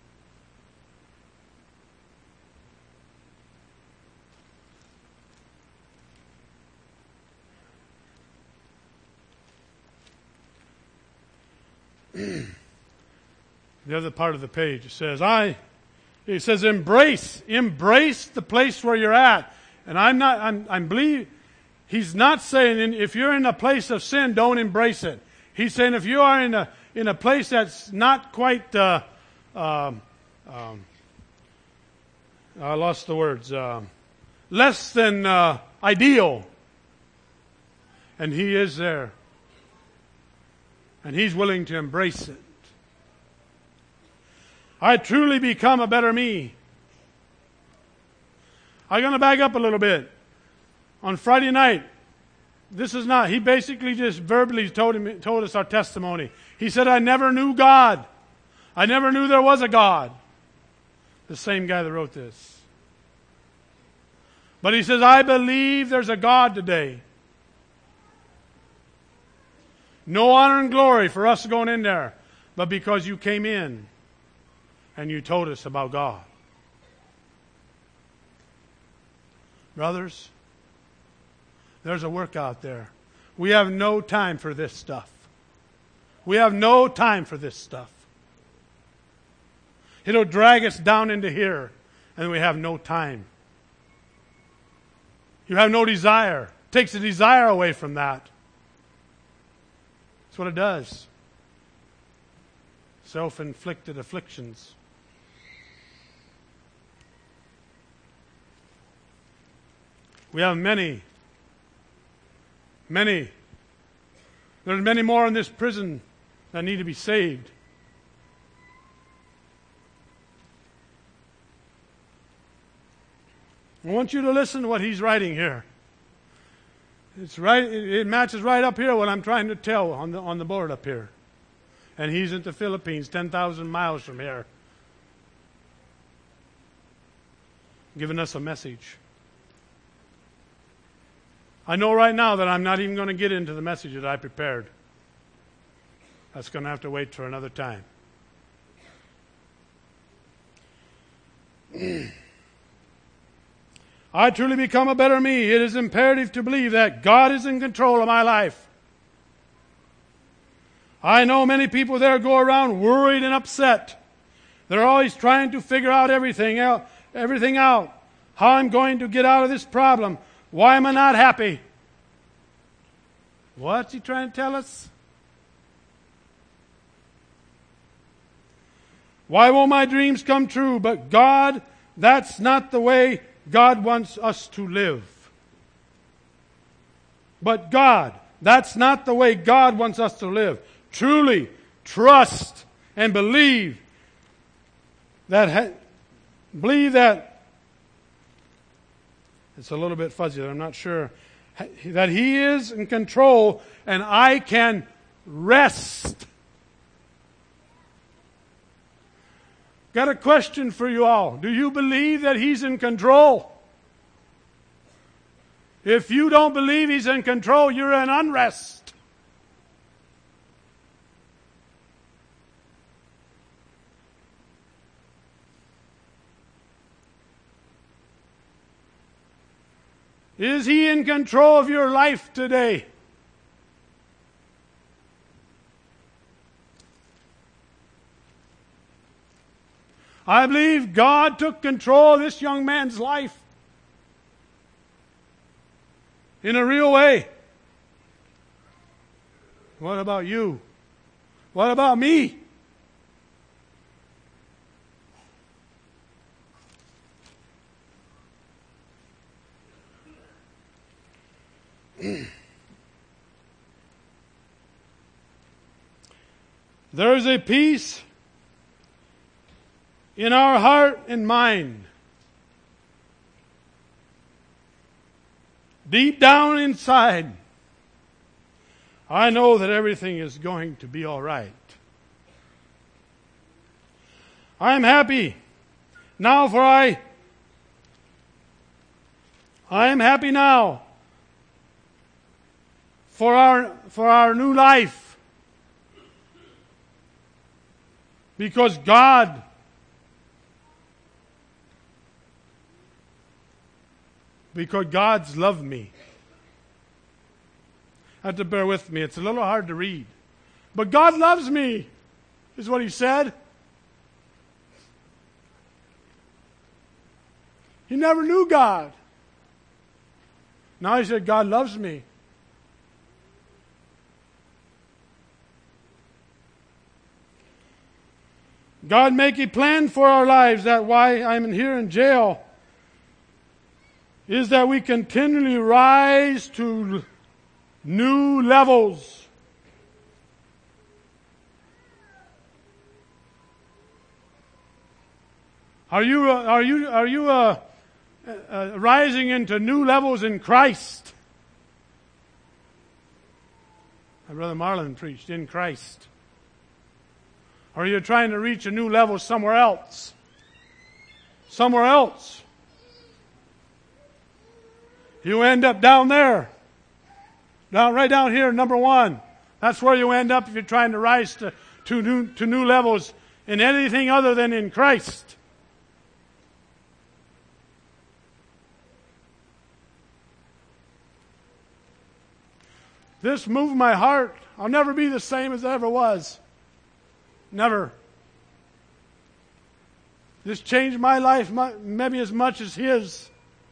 The other part of the page, it says embrace the place where you're at. And I'm believe he's not saying if you're in a place of sin, don't embrace it. He's saying if you are in a place that's not quite I lost the words, less than ideal, and he is there, and he's willing to embrace it. I truly become a better me. I'm going to back up a little bit. On Friday night, he basically just verbally told us our testimony. He said, I never knew God. I never knew there was a God. The same guy that wrote this. But he says, I believe there's a God today. No honor and glory for us going in there, but because you came in and you told us about God. Brothers, there's a work out there. We have no time for this stuff. We have no time for this stuff. It'll drag us down into here, and we have no time. You have no desire. It takes the desire away from that. That's what it does. Self-inflicted afflictions. We have many. There's many more in this prison that need to be saved. I want you to listen to what he's writing here. It's right. It matches right up here what I'm trying to tell on the board up here. And he's in the Philippines, 10,000 miles from here, giving us a message. I know right now that I'm not even going to get into the message that I prepared. That's going to have to wait for another time. I truly become a better me. It is imperative to believe that God is in control of my life. I know many people there go around worried and upset. They're always trying to figure out everything out. How I'm going to get out of this problem. Why am I not happy? What's he trying to tell us? Why won't my dreams come true? But God, that's not the way God wants us to live. But God, that's not the way God wants us to live. Truly trust and believe that it's a little bit fuzzy, I'm not sure, that He is in control and I can rest Got a question for you all. Do you believe that He's in control? If you don't believe He's in control, you're in unrest. Is He in control of your life today? I believe God took control of this young man's life in a real way. What about you? What about me? There is a peace in our heart and mind. Deep down inside, I know that everything is going to be all right. I'm happy now, for I am happy now for our new life, because God's loved me. I have to bear with me. It's a little hard to read. But God loves me, is what He said. He never knew God. Now He said, God loves me. God make a plan for our lives. That why I'm here in jail is that we continually rise to new levels. Are you rising into new levels in Christ? My brother Marlon preached in Christ. Or are you trying to reach a new level somewhere else? Somewhere else. You end up down there. Right down here, number 1. That's where you end up if you're trying to rise to new levels in anything other than in Christ. This moved my heart. I'll never be the same as I ever was. Never. This changed my life maybe as much as his.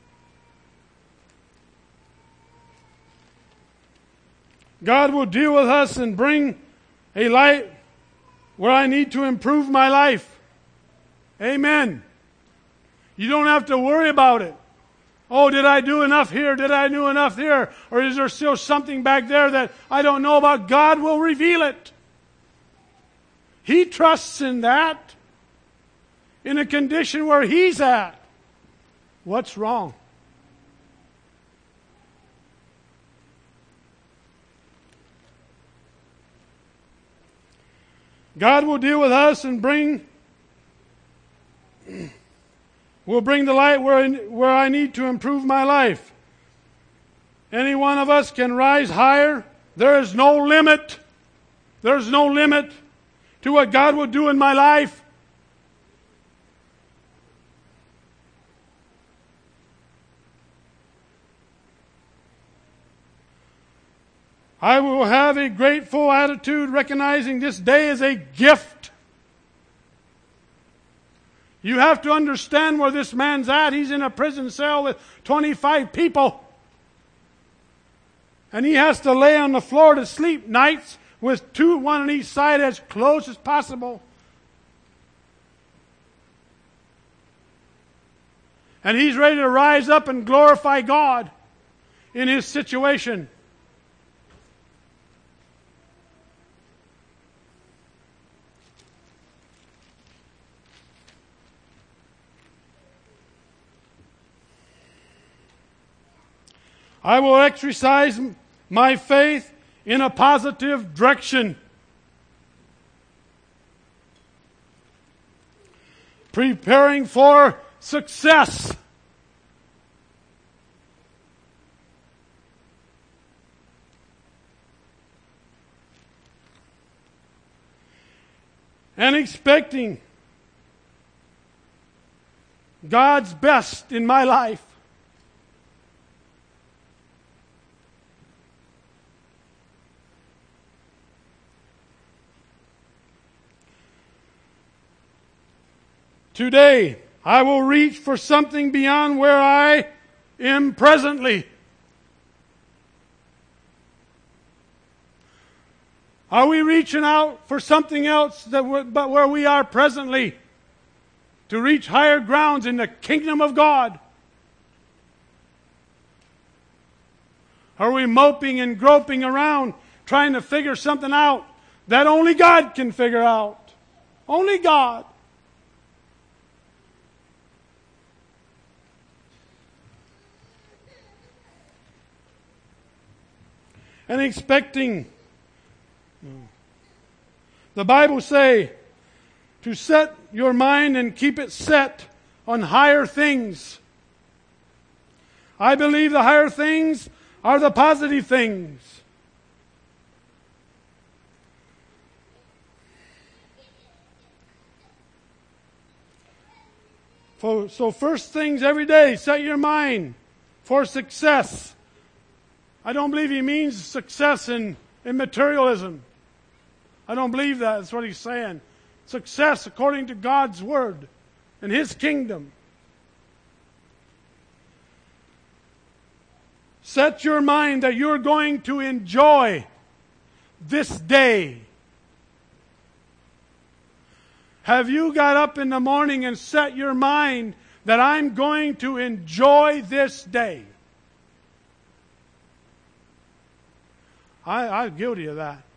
God will deal with us and bring a light where I need to improve my life. Amen. You don't have to worry about it. Oh, did I do enough here? Did I do enough there? Or is there still something back there that I don't know about? God will reveal it. He trusts in that, in a condition where He's at. What's wrong? God will deal with us and will bring the light where I need to improve my life. Any one of us can rise higher. There is no limit. There's no limit to what God will do in my life. I will have a grateful attitude, recognizing this day as a gift. You have to understand where this man's at. He's in a prison cell with 25 people. And he has to lay on the floor to sleep nights with one on each side as close as possible. And he's ready to rise up and glorify God in his situation. I will exercise my faith in a positive direction. preparing for success. And expecting God's best in my life. Today, I will reach for something beyond where I am presently. Are we reaching out for something else but where we are presently? To reach higher grounds in the kingdom of God? Are we moping and groping around trying to figure something out that only God can figure out? Only God. And expecting, the Bible say, to set your mind and keep it set on higher things. I believe the higher things are the positive things. So first things every day, set your mind for success. I don't believe he means success in materialism. I don't believe that. That's what he's saying. Success according to God's Word and His kingdom. Set your mind that you're going to enjoy this day. Have you got up in the morning and set your mind that I'm going to enjoy this day? I'm guilty of that.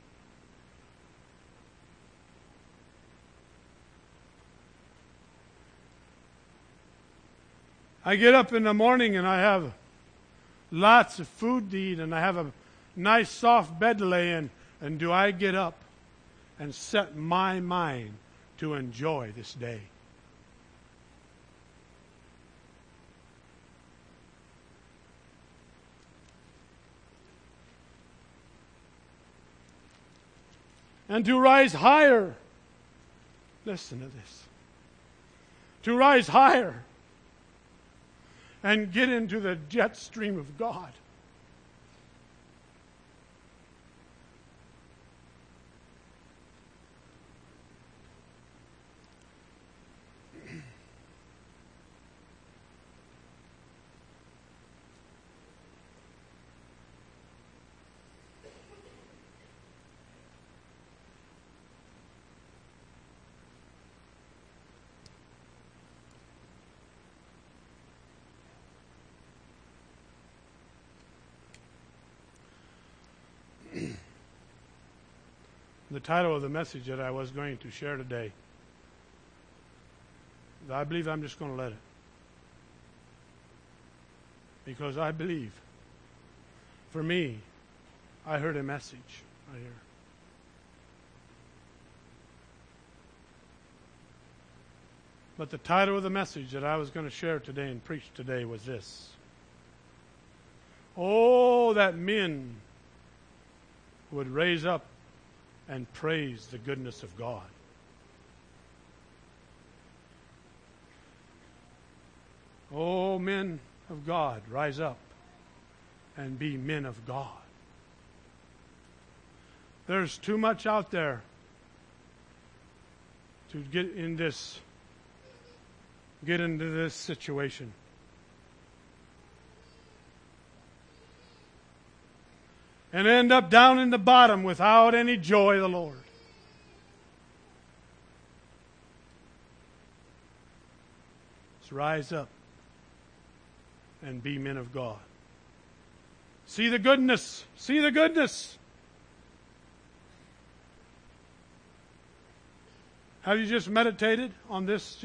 I get up in the morning and I have lots of food to eat and I have a nice soft bed to lay in. And do I get up and set my mind to enjoy this day? And to rise higher. Listen to this. To rise higher and get into the jet stream of God. The title of the message that I was going to share today, I believe I'm just going to let it. Because I believe, for me, I heard a message right here. But the title of the message that I was going to share today and preach today was this. Oh, that men would raise up and praise the goodness of God. Oh, men of God, rise up and be men of God. There's too much out there to get into this situation. And end up down in the bottom without any joy of the Lord. Let's rise up and be men of God. See the goodness. See the goodness. Have you just meditated on this?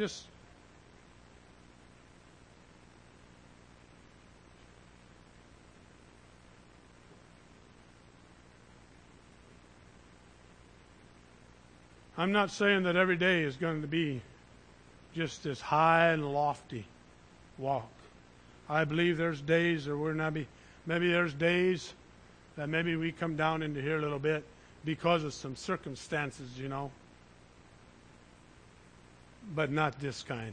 I'm not saying that every day is going to be just this high and lofty walk. I believe there's days, or maybe there's days that maybe we come down into here a little bit because of some circumstances, but not this kind.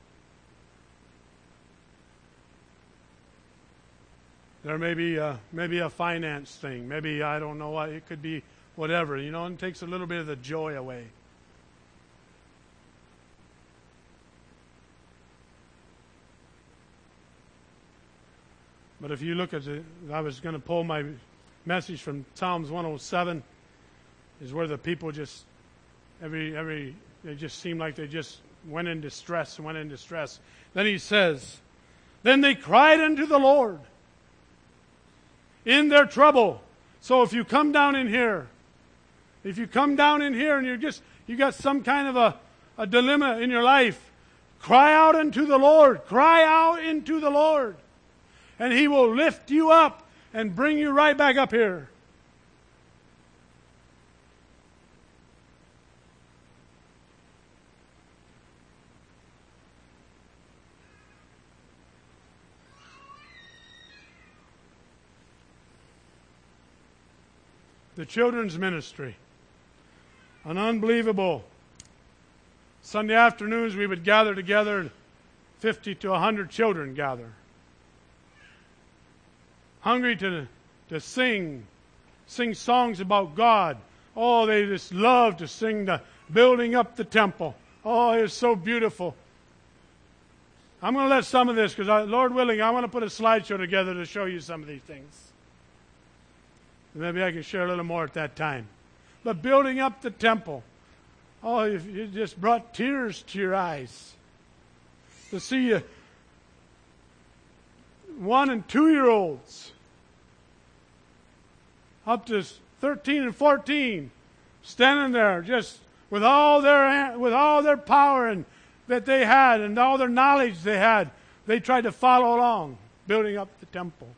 There may be a finance thing. Maybe, I don't know what, it could be whatever, and it takes a little bit of the joy away. But if you look at I was going to pull my message from Psalms 107, is where the people just, they just seemed like they just went in distress. Then he says, then they cried unto the Lord in their trouble. So if you come down in here, and you got some kind of a dilemma in your life, cry out unto the Lord. Cry out into the Lord. And He will lift you up and bring you right back up here. The children's ministry. An unbelievable. Sunday afternoons we would gather together, 50 to 100 children gather. Hungry to sing songs about God. Oh, they just love to sing the building up the temple. Oh, it's so beautiful. I'm going to let some of this, because Lord willing, I want to put a slideshow together to show you some of these things. Maybe I can share a little more at that time. But building up the temple. Oh, it just brought tears to your eyes. To see 1 and 2-year-olds up to 13 and 14 standing there just with all their power and that they had and all their knowledge they had. They tried to follow along, building up the temple.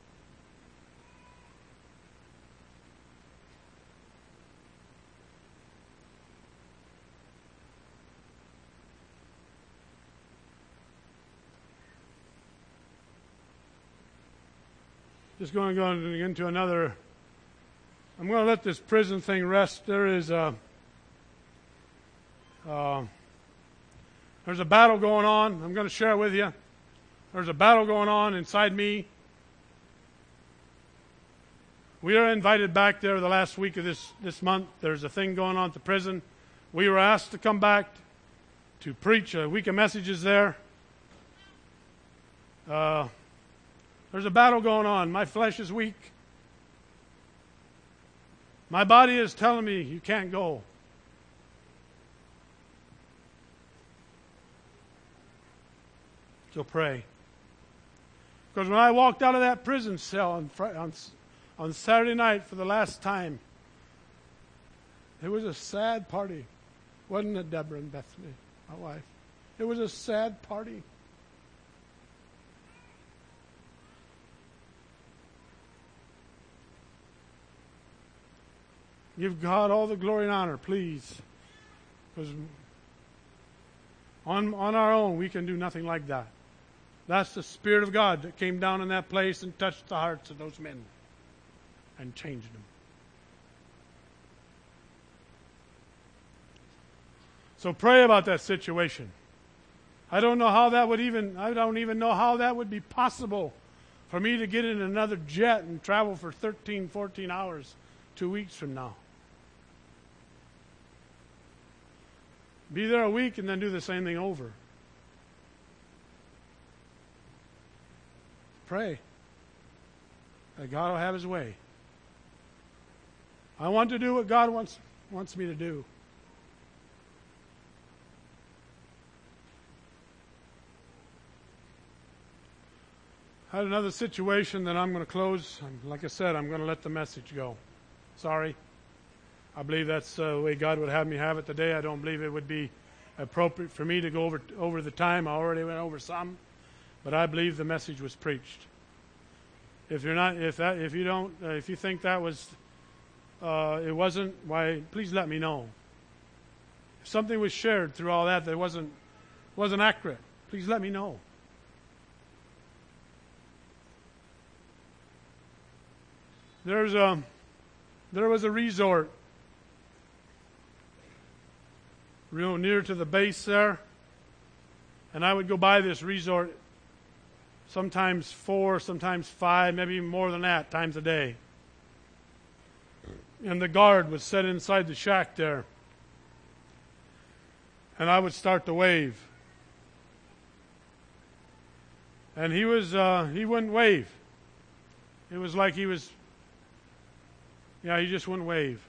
Just going to go into another. I'm going to let this prison thing rest. There's a battle going on. I'm going to share it with you. There's a battle going on inside me. We are invited back there the last week of this month. There's a thing going on at the prison. We were asked to come back to preach a week of messages there. There's a battle going on. My flesh is weak. My body is telling me you can't go. So pray. Because when I walked out of that prison cell on Saturday night for the last time, it was a sad party. Wasn't it, Deborah and Bethany, my wife? It was a sad party. Give God all the glory and honor, please. Because on our own, we can do nothing like that. That's the Spirit of God that came down in that place and touched the hearts of those men and changed them. So pray about that situation. I don't even know how that would be possible for me to get in another jet and travel for 13, 14 hours 2 weeks from now. Be there a week and then do the same thing over. Pray that God will have His way. I want to do what God wants me to do. I had another situation that I'm going to close. Like I said, I'm going to let the message go. Sorry. I believe that's the way God would have me have it today. I don't believe it would be appropriate for me to go over the time. I already went over some, but I believe the message was preached. If you think that was, it wasn't, why? Please let me know. If something was shared through all that wasn't wasn't accurate, please let me know. There was a resort real near to the base there, and I would go by this resort sometimes 4, sometimes 5, maybe even more than that times a day. And the guard was set inside the shack there, and I would start to wave, and he wouldn't wave. It was like he just wouldn't wave.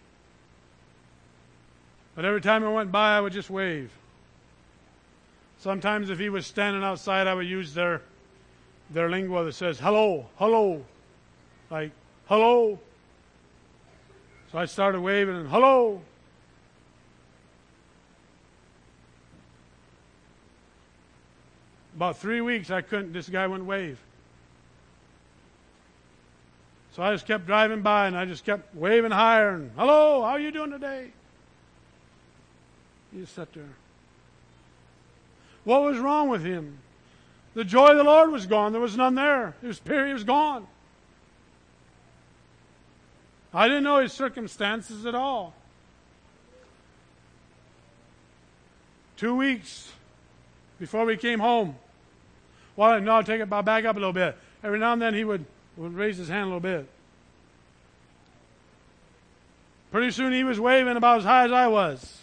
But every time I went by, I would just wave. Sometimes if he was standing outside, I would use their lingua that says, hello, hello, like, hello. So I started waving and, hello. About 3 weeks, this guy wouldn't wave. So I just kept driving by and I just kept waving higher and, hello, how are you doing today? He just sat there. What was wrong with him? The joy of the Lord was gone. There was none there. It was gone. I didn't know his circumstances at all. 2 weeks before we came home. Well, no, I'll take it back up a little bit. Every now and then he would raise his hand a little bit. Pretty soon he was waving about as high as I was.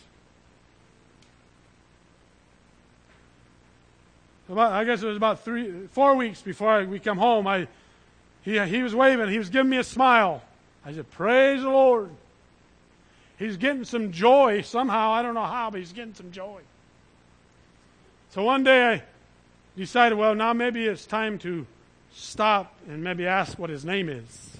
I guess it was about 4 weeks before we come home. He was waving. He was giving me a smile. I said, praise the Lord. He's getting some joy somehow. I don't know how, but he's getting some joy. So one day I decided, well, now maybe it's time to stop and maybe ask what his name is.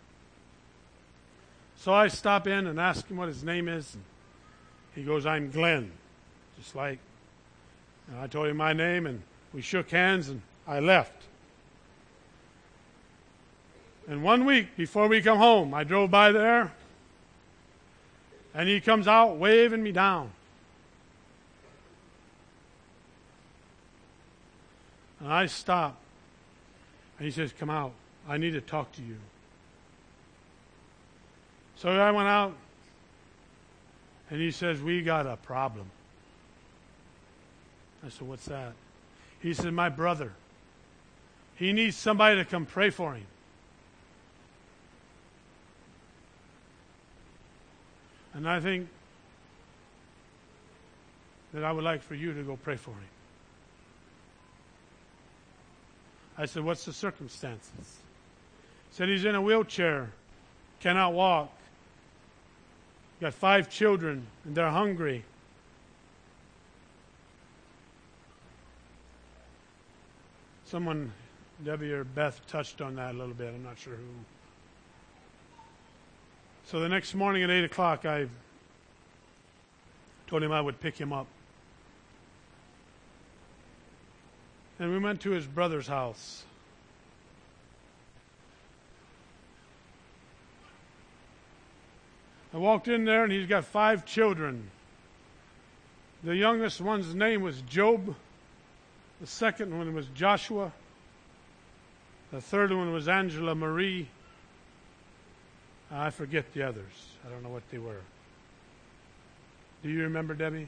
So I stop in and ask him what his name is. And he goes, I'm Glenn. Just like, and I told him my name, and we shook hands, and I left. And 1 week before we come home, I drove by there, and he comes out waving me down. And I stop, and he says, come out. I need to talk to you. So I went out, and he says, we got a problem. I said, what's that? He said, my brother, he needs somebody to come pray for him. And I think that I would like for you to go pray for him. I said, what's the circumstances? He said, he's in a wheelchair, cannot walk. Got 5 children, and they're hungry. Someone, Debbie or Beth, touched on that a little bit. I'm not sure who. So the next morning at 8 o'clock, I told him I would pick him up. And we went to his brother's house. I walked in there, and he's got 5 children. The youngest one's name was Job. The second one was Joshua. The third one was Angela Marie. I forget the others. I don't know what they were. Do you remember, Debbie?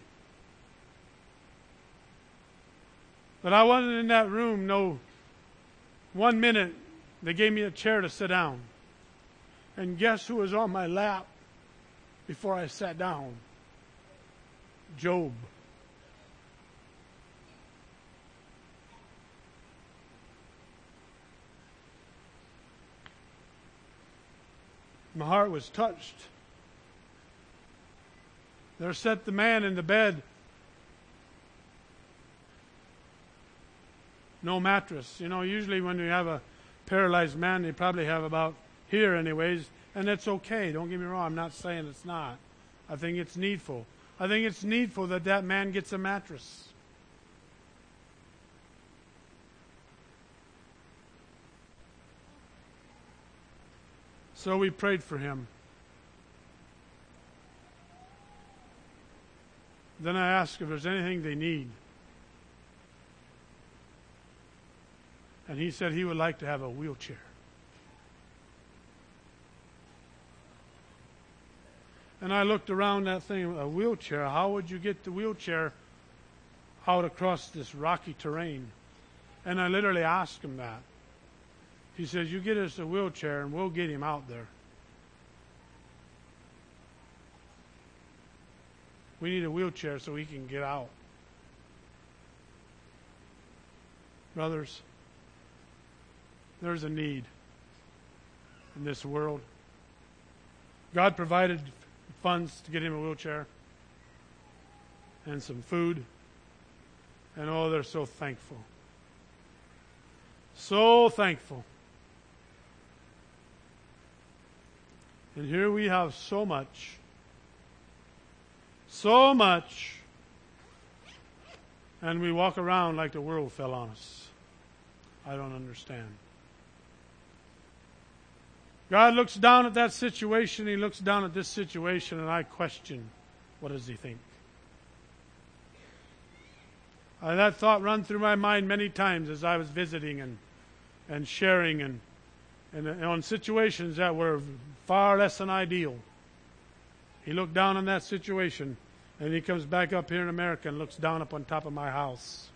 But I wasn't in that room, no. 1 minute, they gave me a chair to sit down. And guess who was on my lap before I sat down? Job. My heart was touched. There sat the man in the bed. No mattress. You know, usually when you have a paralyzed man, they probably have about here anyways, and it's okay. Don't get me wrong. I'm not saying it's not. I think it's needful. I think it's needful that that man gets a mattress. So we prayed for him. Then I asked if there's anything they need. And he said he would like to have a wheelchair. And I looked around that thing, a wheelchair. How would you get the wheelchair out across this rocky terrain? And I literally asked him that. He says, you get us a wheelchair and we'll get him out there. We need a wheelchair so he can get out. Brothers, there's a need in this world. God provided funds to get him a wheelchair and some food. And oh, they're so thankful. So thankful. And here we have so much, and we walk around like the world fell on us. I don't understand. God looks down at that situation, He looks down at this situation, and I question, what does He think? That thought ran through my mind many times as I was visiting and sharing and on situations that were far less than ideal. He looked down on that situation, and He comes back up here in America and looks down up on top of my house.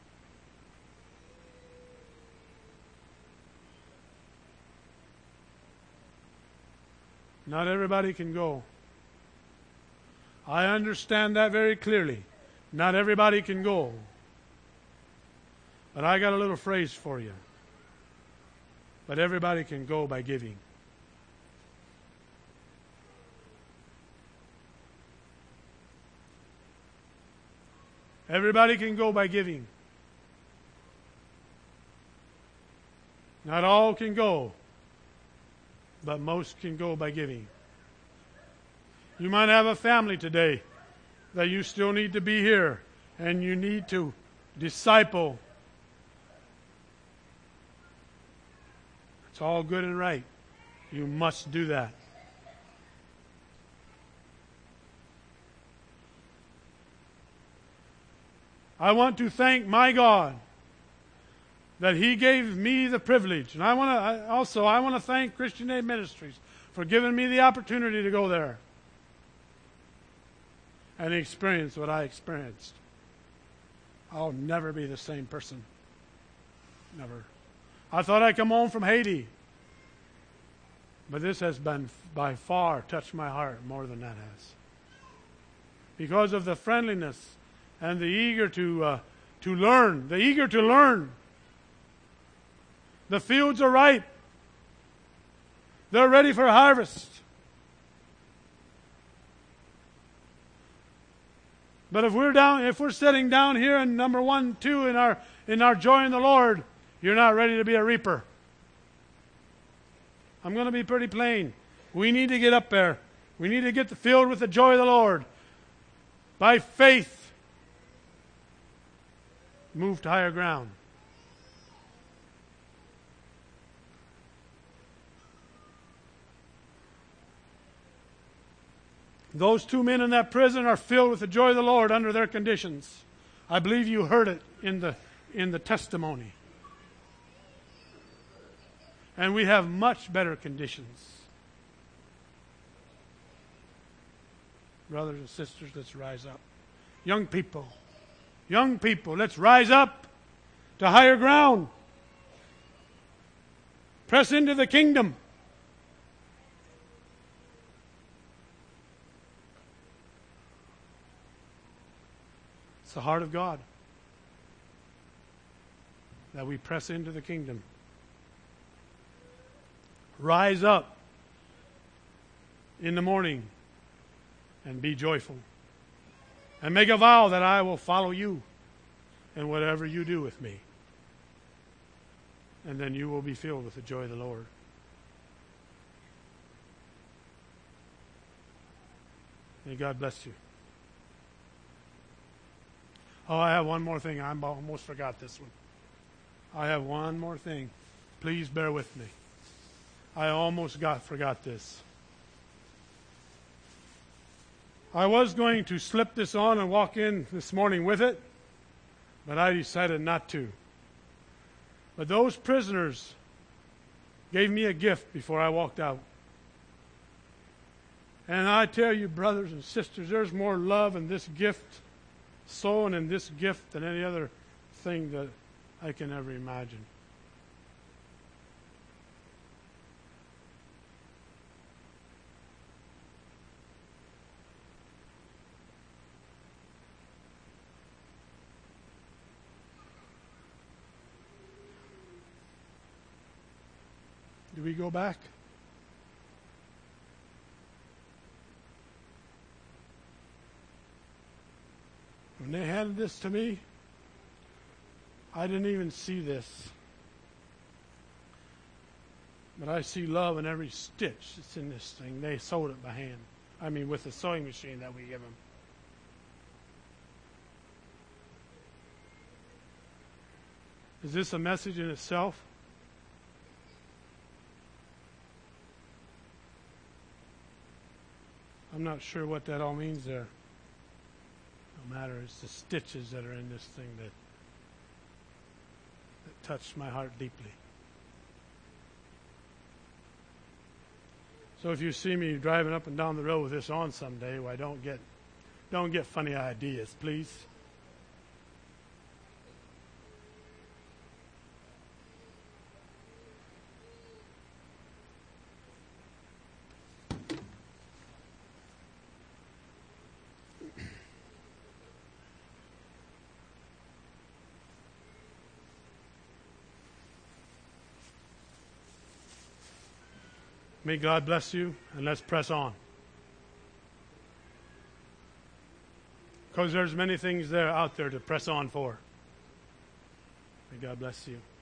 Not everybody can go. I understand that very clearly. Not everybody can go. But I got a little phrase for you. But everybody can go by giving. Everybody can go by giving. Not all can go, but most can go by giving. You might have a family today that you still need to be here, and you need to disciple. It's all good and right. You must do that. I want to thank my God that He gave me the privilege. And I want to thank Christian Aid Ministries for giving me the opportunity to go there and experience what I experienced. I'll never be the same person. Never. I thought I'd come home from Haiti. But this has been by far touched my heart more than that has. Because of the friendliness and the eager to learn. The eager to learn. The fields are ripe. They're ready for harvest. But if we're sitting down here in number 1, 2 in our joy in the Lord, you're not ready to be a reaper. I'm going to be pretty plain. We need to get up there. We need to get filled with the joy of the Lord. By faith, move to higher ground. Those 2 men in that prison are filled with the joy of the Lord under their conditions. I believe you heard it in the testimony. And we have much better conditions. Brothers and sisters, let's rise up. Young people, let's rise up to higher ground. Press into the kingdom. It's the heart of God that we press into the kingdom. Rise up in the morning and be joyful. And make a vow that I will follow you in whatever you do with me. And then you will be filled with the joy of the Lord. May God bless you. Oh, I have one more thing. I almost forgot this one. I have one more thing. Please bear with me. I almost forgot this. I was going to slip this on and walk in this morning with it, but I decided not to. But those prisoners gave me a gift before I walked out. And I tell you, brothers and sisters, there's more love in this gift, sown in this gift, than any other thing that I can ever imagine. Do we go back? When they handed this to me, I didn't even see this. But I see love in every stitch that's in this thing. They sewed it by hand. I mean, with the sewing machine that we give them. Is this a message in itself? I'm not sure what that all means there. No matter, it's the stitches that are in this thing that touched my heart deeply. So if you see me driving up and down the road with this on someday, why don't get funny ideas, please. May God bless you, and let's press on. Because there's many things there out there to press on for. May God bless you.